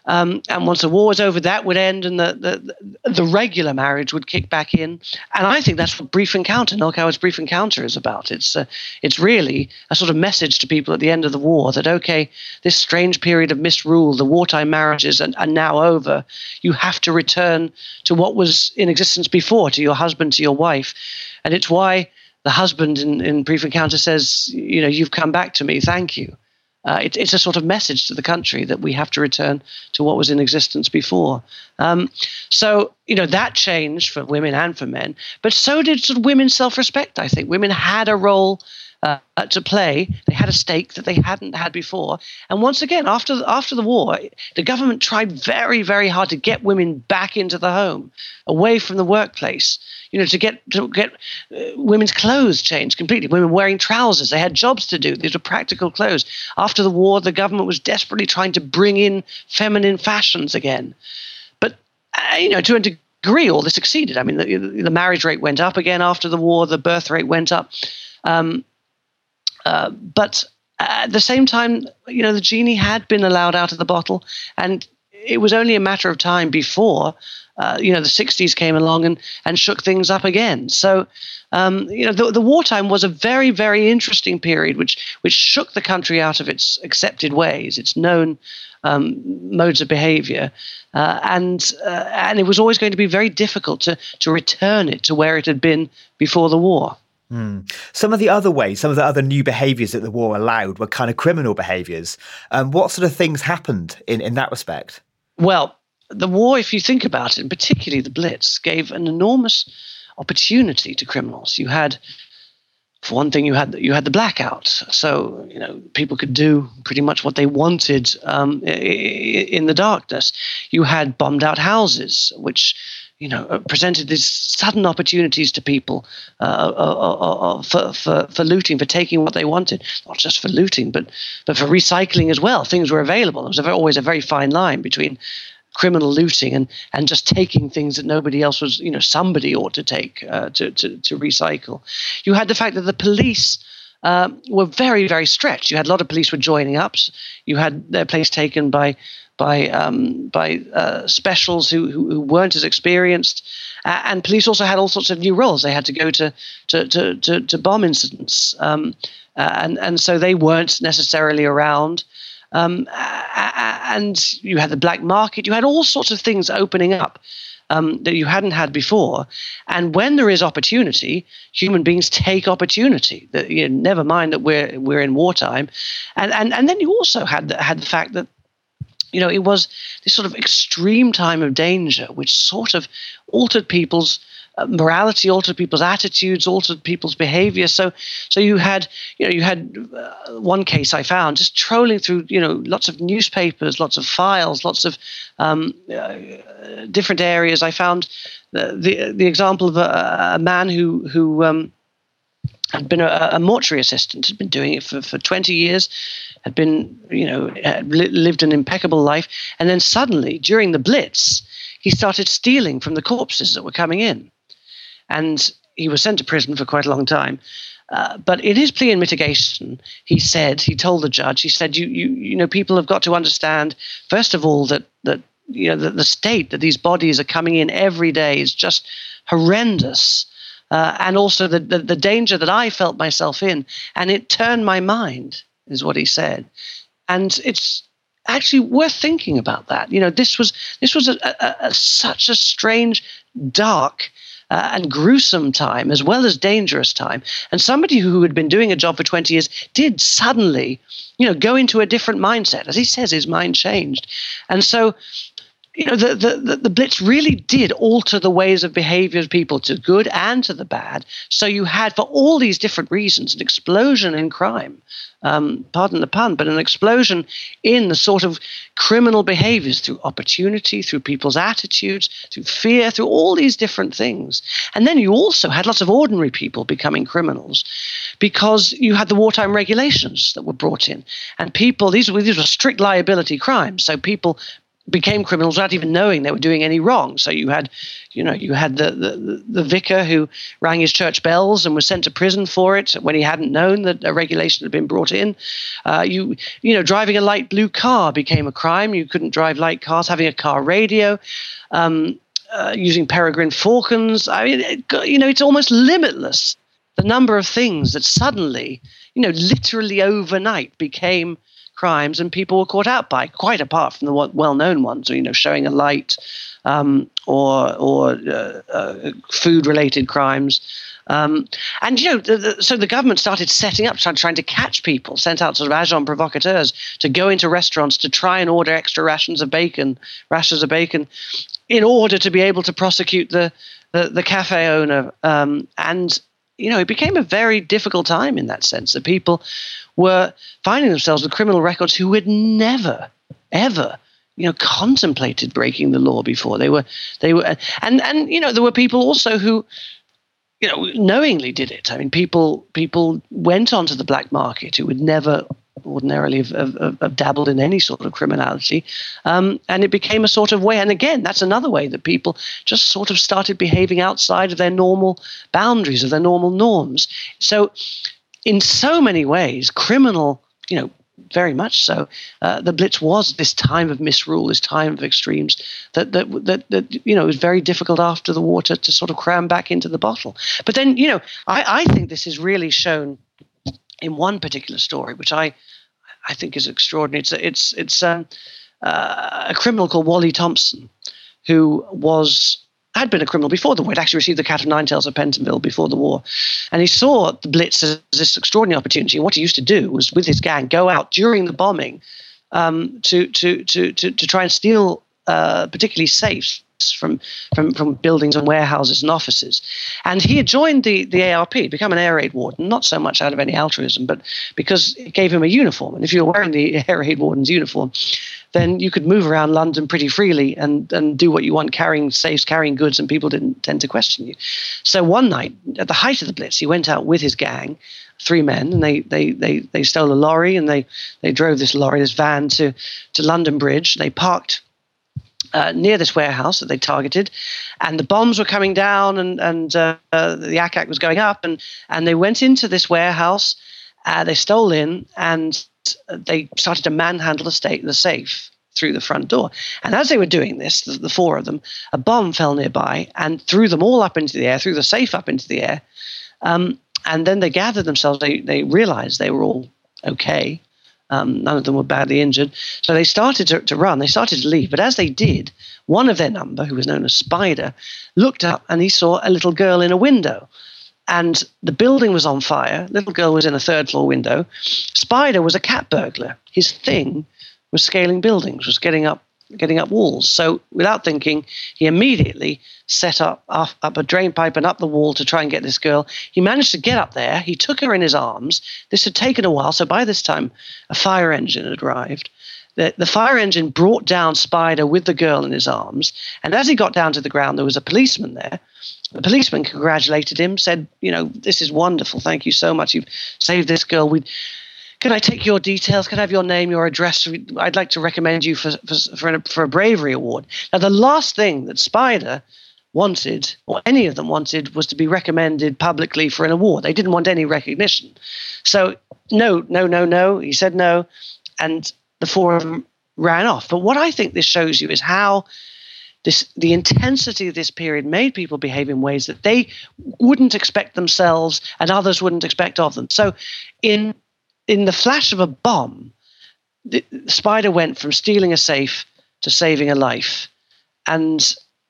Um, and once the war was over, that would end, and the, the the regular marriage would kick back in. And I think that's what Brief Encounter, Noel Coward's Brief Encounter, is about. It's uh, it's really a sort of message to people at the end of the war that, okay, this strange period of misrule, the wartime marriages are, are now over. You have to return to what was in existence before, to your husband, to your wife. And it's why the husband in, in Brief Encounter says, you know, you've come back to me, thank you. Uh, it, it's a sort of message to the country that we have to return to what was in existence before. Um, so, you know, that changed for women and for men, but so did sort of women's self-respect, I think. Women had a role uh, to play. They had a stake that they hadn't had before. And once again, after, after the war, the government tried very, very hard to get women back into the home, away from the workplace. You know, to get to get uh, women's clothes changed completely. Women wearing trousers. They had jobs to do. These were practical clothes. After the war, the government was desperately trying to bring in feminine fashions again. But, uh, you know, to a degree, all this succeeded. I mean, the, the marriage rate went up again after the war. The birth rate went up. Um, uh, but at the same time, you know, the genie had been allowed out of the bottle. And it was only a matter of time before Uh, you know, the sixties came along and, and shook things up again. So, um, you know, the, the wartime was a very, very interesting period, which which shook the country out of its accepted ways, its known um, modes of behavior, uh, and uh, and it was always going to be very difficult to to return it to where it had been before the war. Mm. Some of the other ways, some of the other new behaviours that the war allowed were kind of criminal behaviours. Um, what sort of things happened in, in that respect? Well, the war, if you think about it, and particularly the Blitz, gave an enormous opportunity to criminals. You had, for one thing, you had you had the blackout, so you know people could do pretty much what they wanted um, in the darkness. You had bombed out houses, which you know presented these sudden opportunities to people uh, uh, uh, for, for for looting, for taking what they wanted, not just for looting, but but for recycling as well. Things were available. There was a, always a very fine line between criminal looting and and just taking things that nobody else was, you know, somebody ought to take uh, to, to to recycle. You had the fact that the police uh, were very, very stretched. You had a lot of police were joining up. You had their place taken by by um, by uh, specials who, who who weren't as experienced, uh, and police also had all sorts of new roles. They had to go to to to to, to bomb incidents, um, uh, and and so they weren't necessarily around. Um, and you had the black market, you had all sorts of things opening up um, that you hadn't had before. And when there is opportunity, human beings take opportunity. That, you know, never mind that we're we're in wartime. And and and then you also had the, had the fact that, you know, it was this sort of extreme time of danger, which sort of altered people's uh, morality, altered people's attitudes, altered people's behavior. So, so you had, you know, you had uh, one case I found just trolling through, you know, lots of newspapers, lots of files, lots of um, uh, different areas. I found the the, the example of a, a man who who um, had been a, a mortuary assistant, had been doing it for, for twenty years, had been, you know, had li- lived an impeccable life. And then suddenly, during the Blitz, he started stealing from the corpses that were coming in. And he was sent to prison for quite a long time. Uh, but in his plea in mitigation, he said, he told the judge, he said, you, you, you know, people have got to understand, first of all, that, that you know, the, the state that these bodies are coming in every day is just horrendous. Uh, and also the, the, the danger that I felt myself in. And it turned my mind, is what he said. And it's actually worth thinking about that. You know, this was this was a, a, a, such a strange, dark, uh, and gruesome time, as well as dangerous time. And somebody who had been doing a job for twenty years did suddenly, you know, go into a different mindset. As he says, his mind changed. And so, you know, the, the, the Blitz really did alter the ways of behavior of people, to good and to the bad. So you had, for all these different reasons, an explosion in crime. Um, pardon the pun, but an explosion in the sort of criminal behaviors through opportunity, through people's attitudes, through fear, through all these different things. And then you also had lots of ordinary people becoming criminals, because you had the wartime regulations that were brought in. And people, these were, these were strict liability crimes. So people became criminals without even knowing they were doing any wrong. So you had, you know, you had the, the, the vicar who rang his church bells and was sent to prison for it when he hadn't known that a regulation had been brought in. Uh, you, you know, driving a light blue car became a crime. You couldn't drive light cars. Having a car radio, um, uh, using peregrine falcons. I mean, it, you know, it's almost limitless, the number of things that suddenly, you know, literally overnight became crimes and people were caught out by, quite apart from the well-known ones, you know, showing a light um, or or uh, uh, food-related crimes. Um, and, you know, the, the, so the government started setting up, started trying to catch people, sent out sort of agents provocateurs to go into restaurants to try and order extra rations of bacon, rations of bacon, in order to be able to prosecute the, the, the cafe owner. Um, and, you know, it became a very difficult time in that sense, that people were finding themselves with criminal records who had never, ever, you know, contemplated breaking the law before. They were, they were, and and you know, there were people also who, you know, knowingly did it. I mean, people people went onto the black market who would never ordinarily have, have, have dabbled in any sort of criminality, um, and it became a sort of way. And again, that's another way that people just sort of started behaving outside of their normal boundaries, of their normal norms. So, in so many ways, criminal, you know, very much so, uh, the Blitz was this time of misrule, this time of extremes that that that, that you know, it was very difficult after the war to, to sort of cram back into the bottle. But then, you know, I, I think this is really shown in one particular story, which I I think is extraordinary. It's it's it's um, uh, a criminal called Wally Thompson, who was. had been a criminal before the war. He'd actually received the Cat of Nine Tails of Pentonville before the war. And he saw the Blitz as this extraordinary opportunity. And what he used to do was, with his gang, go out during the bombing um, to, to, to, to, to try and steal uh, particularly safes from, from, from buildings and warehouses and offices. And he had joined the, the A R P, become an air raid warden, not so much out of any altruism, but because it gave him a uniform. And if you were wearing the air raid warden's uniform, then you could move around London pretty freely and, and do what you want, carrying safes, carrying goods, and people didn't tend to question you. So one night, at the height of the Blitz, he went out with his gang, three men, and they they they they stole a lorry, and they they drove this lorry, this van, to to London Bridge. They parked Uh, near this warehouse that they targeted, and the bombs were coming down, and and uh, uh, the A C A C was going up, and and they went into this warehouse, uh, they stole in, and they started to manhandle the, state, the safe through the front door. And as they were doing this, the, the four of them, a bomb fell nearby and threw them all up into the air, threw the safe up into the air, um, and then they gathered themselves. They they realized they were all okay. Um, none of them were badly injured. So they started to, to run. They started to leave. But as they did, one of their number, who was known as Spider, looked up and he saw a little girl in a window. And the building was on fire. Little girl was in a third floor window. Spider was a cat burglar. His thing was scaling buildings, was getting up getting up walls. So without thinking, he immediately set up, up up a drain pipe and up the wall to try and get this girl. He managed to get up there. He took her in his arms. This had taken a while. So by this time, a fire engine had arrived. The, the fire engine brought down Spider with the girl in his arms. And as he got down to the ground, there was a policeman there. The policeman congratulated him, said, you know, this is wonderful. Thank you so much. You've saved this girl. We'd, Can I take your details? Can I have your name, your address? I'd like to recommend you for for for a, for a bravery award. Now, the last thing that Spider wanted, or any of them wanted, was to be recommended publicly for an award. They didn't want any recognition. So, no, no, no, no. He said no, and the four of them ran off. But what I think this shows you is how this the intensity of this period made people behave in ways that they wouldn't expect themselves and others wouldn't expect of them. So, in In the flash of a bomb, the Spider went from stealing a safe to saving a life. And,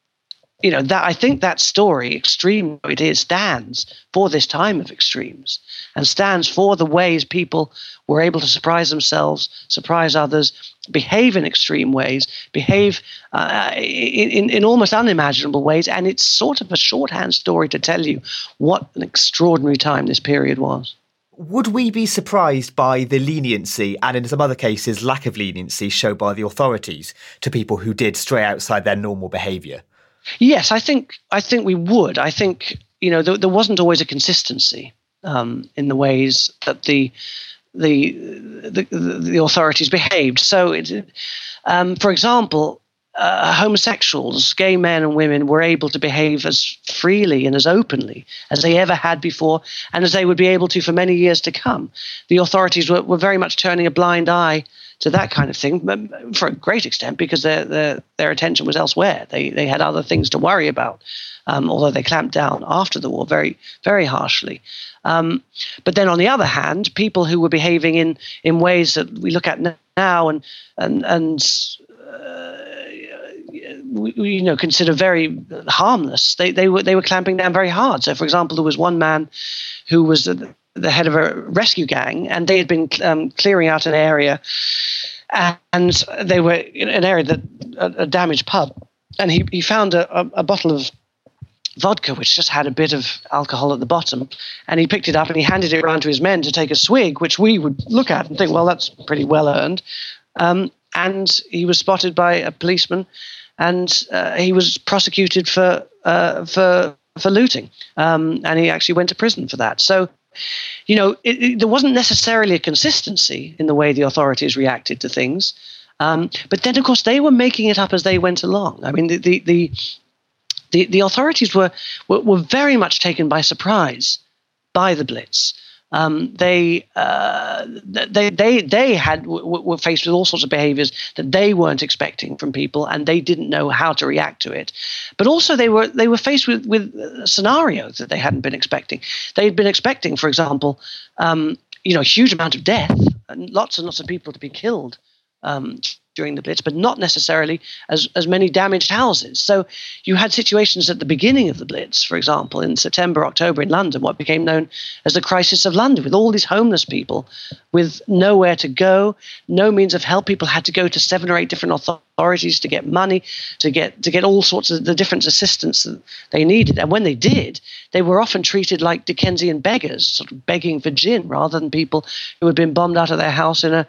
you know, that I think that story, extreme though it is, stands for this time of extremes and stands for the ways people were able to surprise themselves, surprise others, behave in extreme ways, behave uh, in, in almost unimaginable ways. And it's sort of a shorthand story to tell you what an extraordinary time this period was. Would we be surprised by the leniency and in some other cases lack of leniency shown by the authorities to people who did stray outside their normal behaviour? Yes, I think I think we would. I think, you know, there, there wasn't always a consistency um, in the ways that the the the, the, the authorities behaved. So, it, um, for example, uh, homosexuals, gay men and women, were able to behave as freely and as openly as they ever had before, and as they would be able to for many years to come. The authorities were, were very much turning a blind eye to that kind of thing, for a great extent, because their their, their attention was elsewhere. They they had other things to worry about, um, although they clamped down after the war very, very harshly. Um, but then on the other hand, people who were behaving in, in ways that we look at now and and and uh, we, you know consider very harmless, they they were they were clamping down very hard. So, for example, there was one man who was the, the head of a rescue gang, and they had been um, clearing out an area, and they were in an area that a, a damaged pub, and he he found a, a, a bottle of vodka which just had a bit of alcohol at the bottom, and he picked it up and he handed it around to his men to take a swig, which we would look at and think, well, that's pretty well earned. Um, and he was spotted by a policeman, and uh, he was prosecuted for uh, for for looting, um, and he actually went to prison for that. So, you know, it, it, there wasn't necessarily a consistency in the way the authorities reacted to things, um, but then, of course, they were making it up as they went along. I mean, the the, the The, the authorities were, were were very much taken by surprise by the Blitz. Um, they uh, they they they had were faced with all sorts of behaviours that they weren't expecting from people, and they didn't know how to react to it. But also they were they were faced with with scenarios that they hadn't been expecting. They had been expecting, for example, um, you know, a huge amount of death and lots and lots of people to be killed Um, during the Blitz, but not necessarily as, as many damaged houses. So you had situations at the beginning of the Blitz, for example, in September, October in London, what became known as the Crisis of London, with all these homeless people with nowhere to go, no means of help. People had to go to seven or eight different authorities to get money, to get to get all sorts of the different assistance that they needed. And when they did, they were often treated like Dickensian beggars, sort of begging for gin, rather than people who had been bombed out of their house in a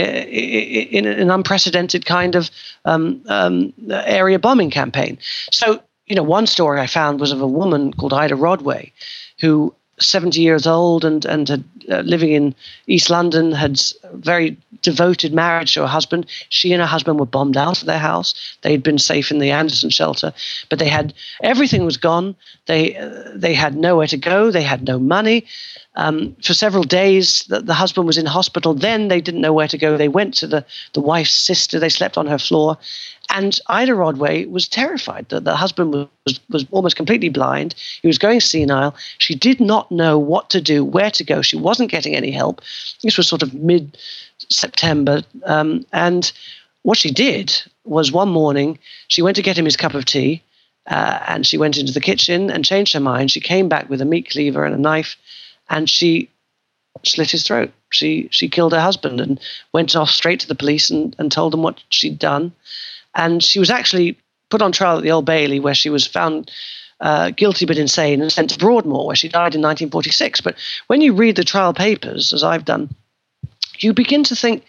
in an unprecedented kind of um, um, area bombing campaign. So, you know, one story I found was of a woman called Ida Rodway, who, seventy years old and and had, uh, living in East London, had a very devoted marriage to her husband. She and her husband were bombed out of their house. They had been safe in the Anderson shelter, but they had everything was gone. They uh, they had nowhere to go. They had no money. Um, for several days, the, the husband was in hospital. Then they didn't know where to go. They went to the the wife's sister. They slept on her floor. And Ida Rodway was terrified that the husband was, was almost completely blind. He was going senile. She did not know what to do, where to go. She wasn't getting any help. This was sort of mid-September. Um, and what she did was one morning, she went to get him his cup of tea, uh, and she went into the kitchen and changed her mind. She came back with a meat cleaver and a knife, and she slit his throat. She she killed her husband and went off straight to the police and, and told them what she'd done. And she was actually put on trial at the Old Bailey, where she was found uh, guilty but insane and sent to Broadmoor, where she died in nineteen forty-six. But when you read the trial papers, as I've done, you begin to think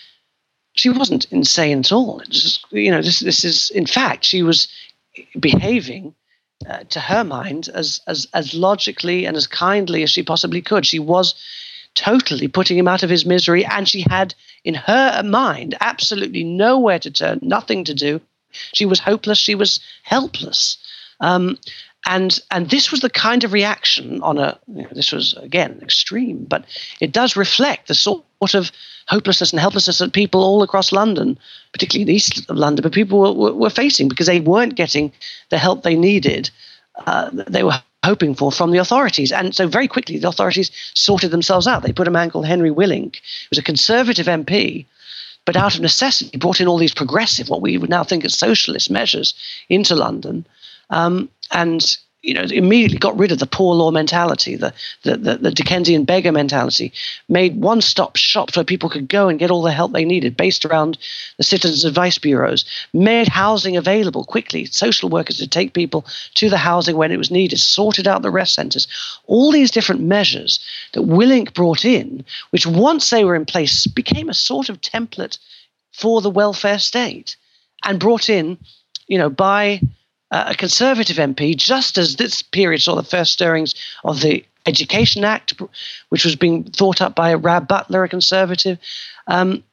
she wasn't insane at all. It's just, you know, this this is, in fact, she was behaving uh, to her mind as as as logically and as kindly as she possibly could. She was totally putting him out of his misery, and she had in her mind absolutely nowhere to turn, nothing to do. She was hopeless. She was helpless. Um, and and this was the kind of reaction on a, you know, this was, again, extreme, but it does reflect the sort of hopelessness and helplessness that people all across London, particularly in the east of London, but people were, were, were facing, because they weren't getting the help they needed. Uh, they were hoping for from the authorities. And so very quickly the authorities sorted themselves out. They put a man called Henry Willink, who was a Conservative M P, but out of necessity brought in all these progressive, what we would now think as socialist measures into London, um, and you know, immediately got rid of the poor law mentality, the, the, the, the Dickensian beggar mentality, made one-stop shops where people could go and get all the help they needed, based around the Citizens Advice Bureaus, made housing available quickly, social workers to take people to the housing when it was needed, sorted out the rest centres, all these different measures that Willink brought in, which once they were in place became a sort of template for the welfare state, and brought in, you know, by a Conservative M P, just as this period saw the first stirrings of the Education Act, which was being thought up by Rab Butler, a Conservative. Um,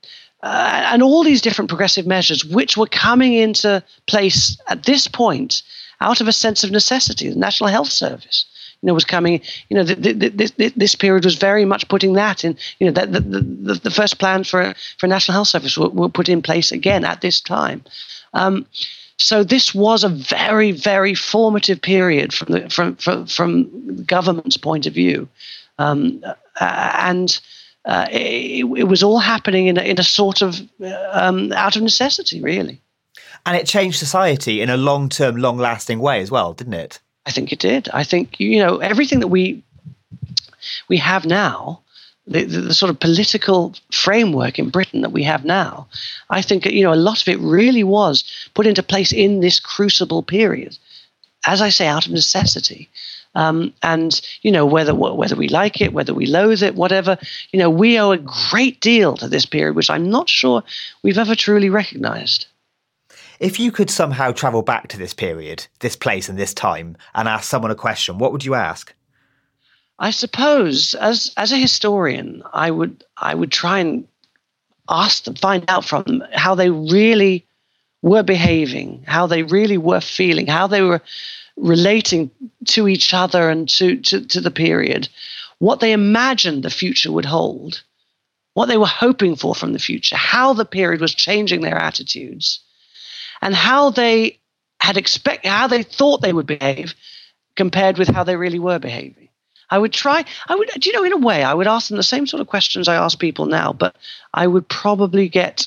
uh, and all these different progressive measures, which were coming into place at this point out of a sense of necessity. The National Health Service, you know, was coming. You know, the, the, the, this period was very much putting that in. You know, that the, the, the first plans for for a National Health Service were, were put in place again at this time. Um, so this was a very, very formative period from the from from, from the government's point of view, um, uh, and. Uh, it, it was all happening in a, in a sort of um, out of necessity, really. And it changed society in a long-term, long-lasting way as well, didn't it? I think it did. I think, you know, everything that we we have now, the, the, the sort of political framework in Britain that we have now, I think, you know, a lot of it really was put into place in this crucible period, as I say, out of necessity. Um, and, you know, whether whether we like it, whether we loathe it, whatever, you know, we owe a great deal to this period, which I'm not sure we've ever truly recognized. If you could somehow travel back to this period, this place and this time, and ask someone a question, what would you ask? I suppose, as as a historian, I would I would try and ask them, find out from them how they really were behaving, how they really were feeling, how they were relating to each other and to, to, to the period, what they imagined the future would hold, what they were hoping for from the future, how the period was changing their attitudes, and how they had expect, how they thought they would behave compared with how they really were behaving. I would try, I would, do you know, in a way, I would ask them the same sort of questions I ask people now, but I would probably get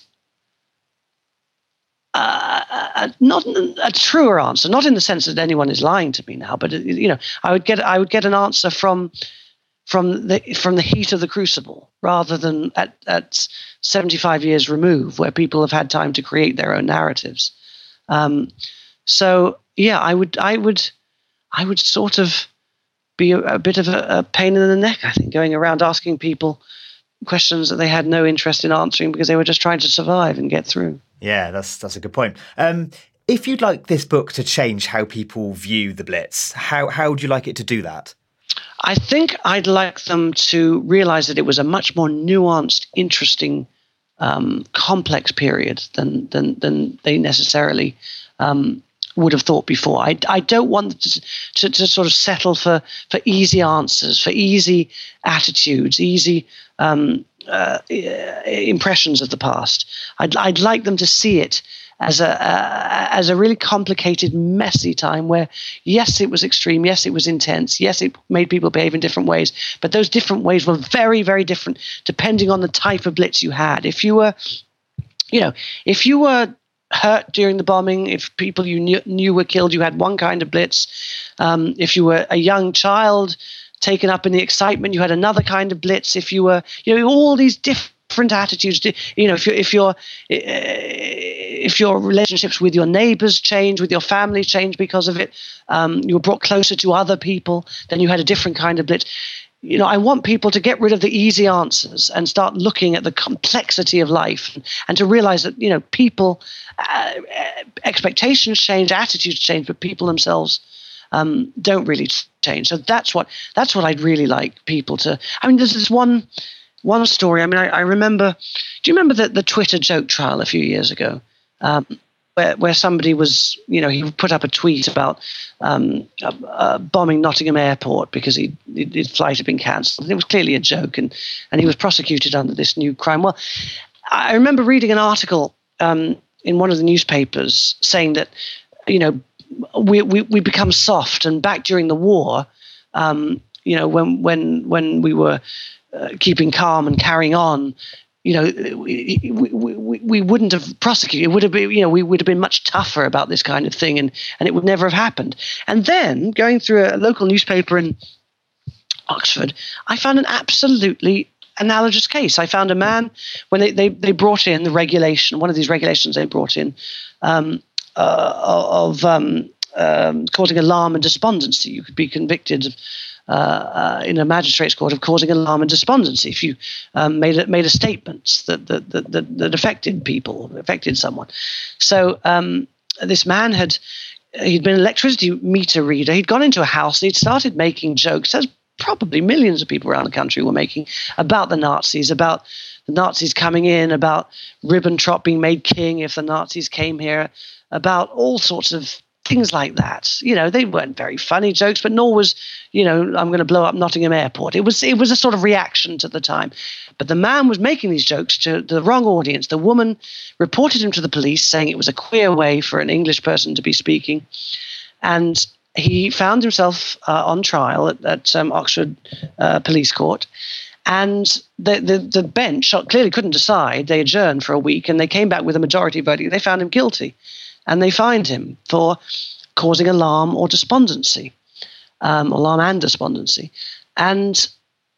Uh, a, not a truer answer, not in the sense that anyone is lying to me now, but you know, I would get I would get an answer from from the from the heat of the crucible, rather than at at seventy-five years remove, where people have had time to create their own narratives. Um, so yeah, I would I would I would sort of be a, a bit of a, a pain in the neck, I think, going around asking people questions that they had no interest in answering because they were just trying to survive and get through. Yeah, that's that's a good point. Um, if you'd like this book to change how people view the Blitz, how how would you like it to do that? I think I'd like them to realize that it was a much more nuanced, interesting, um, complex period than than than they necessarily um, would have thought before. I, I don't want them to, to to sort of settle for for easy answers, for easy attitudes, easy um, uh, impressions of the past. I'd I'd like them to see it as a uh, as a really complicated, messy time where, yes, it was extreme, yes, it was intense, yes, it made people behave in different ways, but those different ways were very, very different depending on the type of blitz you had. If you were, you know, if you were hurt during the bombing, if people you knew, knew were killed, you had one kind of blitz. Um, if you were a young child taken up in the excitement, you had another kind of blitz. If you were, you know, all these different attitudes. You know, if you if your if your relationships with your neighbors change, with your family change because of it, um, you were brought closer to other people, then you had a different kind of blitz. You know, I want people to get rid of the easy answers and start looking at the complexity of life, and, and to realize that, you know, people, uh, expectations change, attitudes change, but people themselves um, don't really change. So that's what that's what I'd really like people to. I mean, there's this one one story. I mean, I, I remember. Do you remember the the Twitter joke trial a few years ago? Um, Where, where somebody was, you know, he put up a tweet about um, uh, uh, bombing Nottingham Airport because he, his flight had been cancelled. It was clearly a joke, and, and he was prosecuted under this new crime. Well, I remember reading an article um, in one of the newspapers saying that, you know, we we, we become soft, and back during the war, um, you know, when when when we were uh, keeping calm and carrying on, you know, we, we, we, we wouldn't have prosecuted. It would have been, you know, we would have been much tougher about this kind of thing, and, and it would never have happened. And then going through a local newspaper in Oxford, I found an absolutely analogous case. I found a man, when they, they, they brought in the regulation, one of these regulations they brought in, um, uh, of um, um, causing alarm and despondency. You could be convicted of Uh, uh, in a magistrate's court of causing alarm and despondency if you um, made a, made a statement that that, that that that affected people, affected someone. So um, this man had he'd been an electricity meter reader. He'd gone into a house and he'd started making jokes, as probably millions of people around the country were making about the Nazis, about the Nazis coming in, about Ribbentrop being made king if the Nazis came here, about all sorts of things like that. You know, they weren't very funny jokes, but nor was, you know, I'm going to blow up Nottingham Airport. It was it was a sort of reaction to the time. But the man was making these jokes to the wrong audience. The woman reported him to the police, saying it was a queer way for an English person to be speaking. And he found himself uh, on trial at, at um, Oxford uh, Police Court. And the, the, the bench clearly couldn't decide. They adjourned for a week, and they came back with a majority verdict. They found him guilty. And they fined him for causing alarm or despondency, um, alarm and despondency. And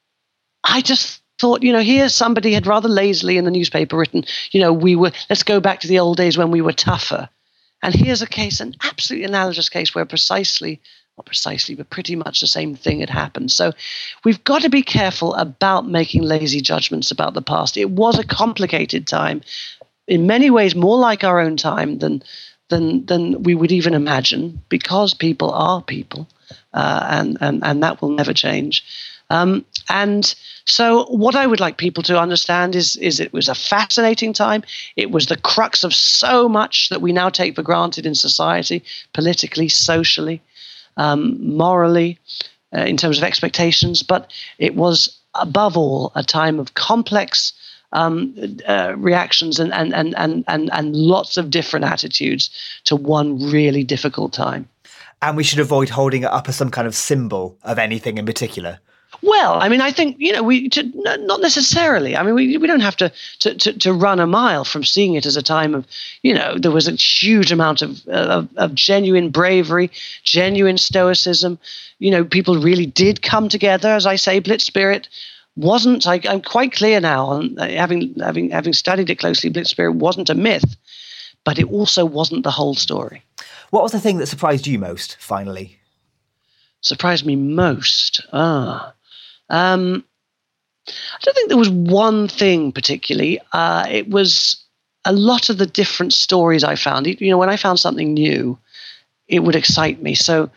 I just thought, you know, here somebody had rather lazily in the newspaper written, you know, we were, let's go back to the old days when we were tougher. And here's a case, an absolutely analogous case where precisely, not precisely, but pretty much the same thing had happened. So we've got to be careful about making lazy judgments about the past. It was a complicated time, in many ways more like our own time than than than we would even imagine, because people are people, uh, and, and, and that will never change. Um, and so what I would like people to understand is, is it was a fascinating time. It was the crux of so much that we now take for granted in society, politically, socially, um, morally, uh, in terms of expectations. But it was, above all, a time of complex um, uh, reactions and, and, and, and, and, and lots of different attitudes to one really difficult time. And we should avoid holding it up as some kind of symbol of anything in particular. Well, I mean, I think, you know, we to, not necessarily. I mean, we we don't have to, to, to, to run a mile from seeing it as a time of, you know, there was a huge amount of, of, of genuine bravery, genuine stoicism. You know, people really did come together. As I say, Blitz Spirit wasn't, I, I'm quite clear now, on having, having, having studied it closely, Blitz Spirit wasn't a myth, but it also wasn't the whole story. What was the thing that surprised you most, finally? Surprised me most? Ah. Um, I don't think there was one thing particularly. Uh, it was a lot of the different stories I found. You know, when I found something new, it would excite me. So,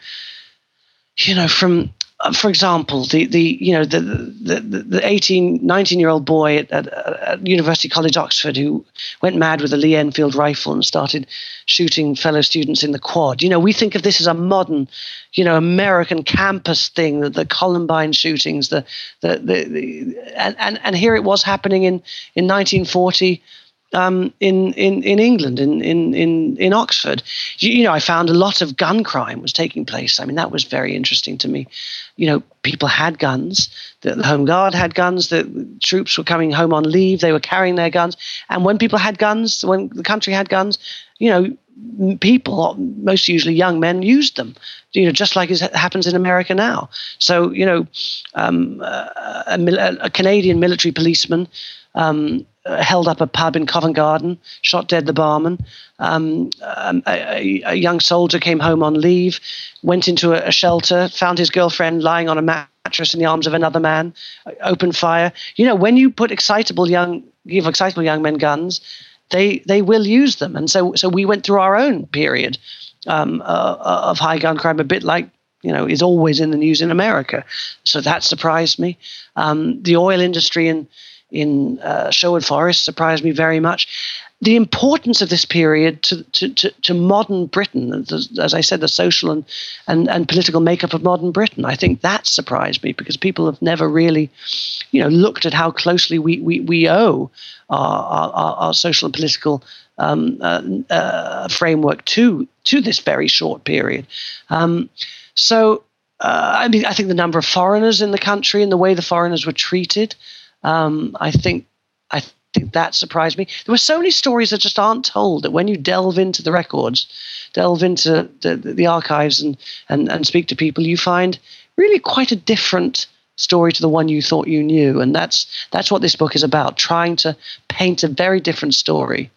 you know, from, uh, for example, the, the you know, the, the, the eighteen, nineteen-year-old boy at, at, at University College, Oxford, who went mad with a Lee Enfield rifle and started shooting fellow students in the quad. You know, we think of this as a modern, you know, American campus thing, the, the Columbine shootings, the, the, the, the and, and, and here it was happening in, in nineteen forty um, in, in, in England, in, in, in, in Oxford. You, you know, I found a lot of gun crime was taking place. I mean, that was very interesting to me. You know, people had guns, the, the Home Guard had guns, the troops were coming home on leave, they were carrying their guns. And when people had guns, when the country had guns, you know, people, most usually young men, used them, you know, just like it happens in America now. So, you know, um, a, a, a Canadian military policeman um, held up a pub in Covent Garden, shot dead the barman. Um, um, a, a young soldier came home on leave, went into a, a shelter, found his girlfriend lying on a mattress in the arms of another man, opened fire. You know, when you put excitable young, give excitable young men guns, they they will use them. And so so we went through our own period um, uh, of high gun crime, a bit like, you know, is always in the news in America. So that surprised me. Um, the oil industry in in uh, Sherwood Forest surprised me very much. The importance of this period to, to, to, to modern Britain, as I said, the social and, and, and political makeup of modern Britain, I think that surprised me, because people have never really, you know, looked at how closely we, we, we owe our, our, our social and political um, uh, uh, framework to, to this very short period. Um, so, uh, I mean, I think the number of foreigners in the country and the way the foreigners were treated, um, I think, I think that surprised me. There were so many stories that just aren't told, that when you delve into the records, delve into the, the archives and, and, and speak to people, you find really quite a different story to the one you thought you knew. And that's that's what this book is about, trying to paint a very different story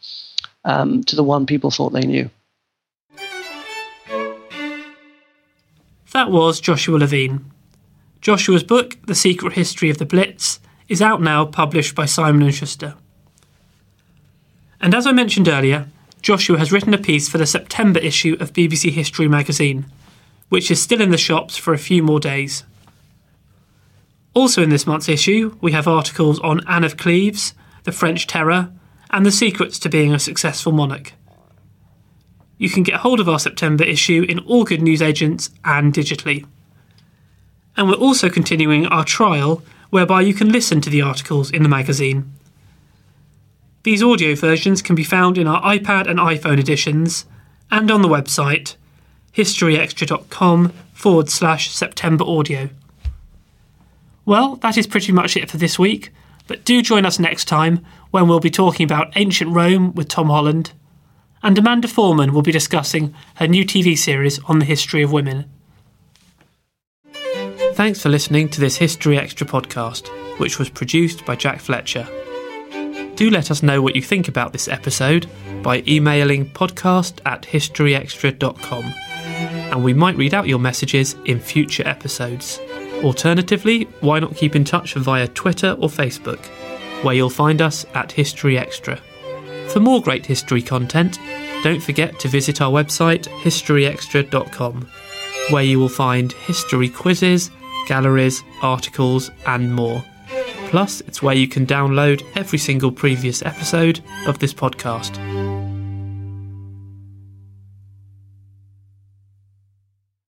um, to the one people thought they knew. That was Joshua Levine. Joshua's book, The Secret History of the Blitz, is out now, published by Simon and Schuster. And as I mentioned earlier, Joshua has written a piece for the September issue of B B C History magazine, which is still in the shops for a few more days. Also in this month's issue, we have articles on Anne of Cleves, the French Terror, and the secrets to being a successful monarch. You can get hold of our September issue in all good newsagents and digitally. And we're also continuing our trial whereby you can listen to the articles in the magazine. These audio versions can be found in our iPad and iPhone editions and on the website historyextra.com forward slash September audio. Well, that is pretty much it for this week, but do join us next time when we'll be talking about ancient Rome with Tom Holland, and Amanda Foreman will be discussing her new T V series on the history of women. Thanks for listening to this History Extra podcast, which was produced by Jack Fletcher. Do let us know what you think about this episode by emailing podcast at historyextra dot com, and we might read out your messages in future episodes. Alternatively, why not keep in touch via Twitter or Facebook, where you'll find us at History Extra. For more great history content, don't forget to visit our website history extra dot com, where you will find history quizzes, galleries, articles and more. Plus, it's where you can download every single previous episode of this podcast.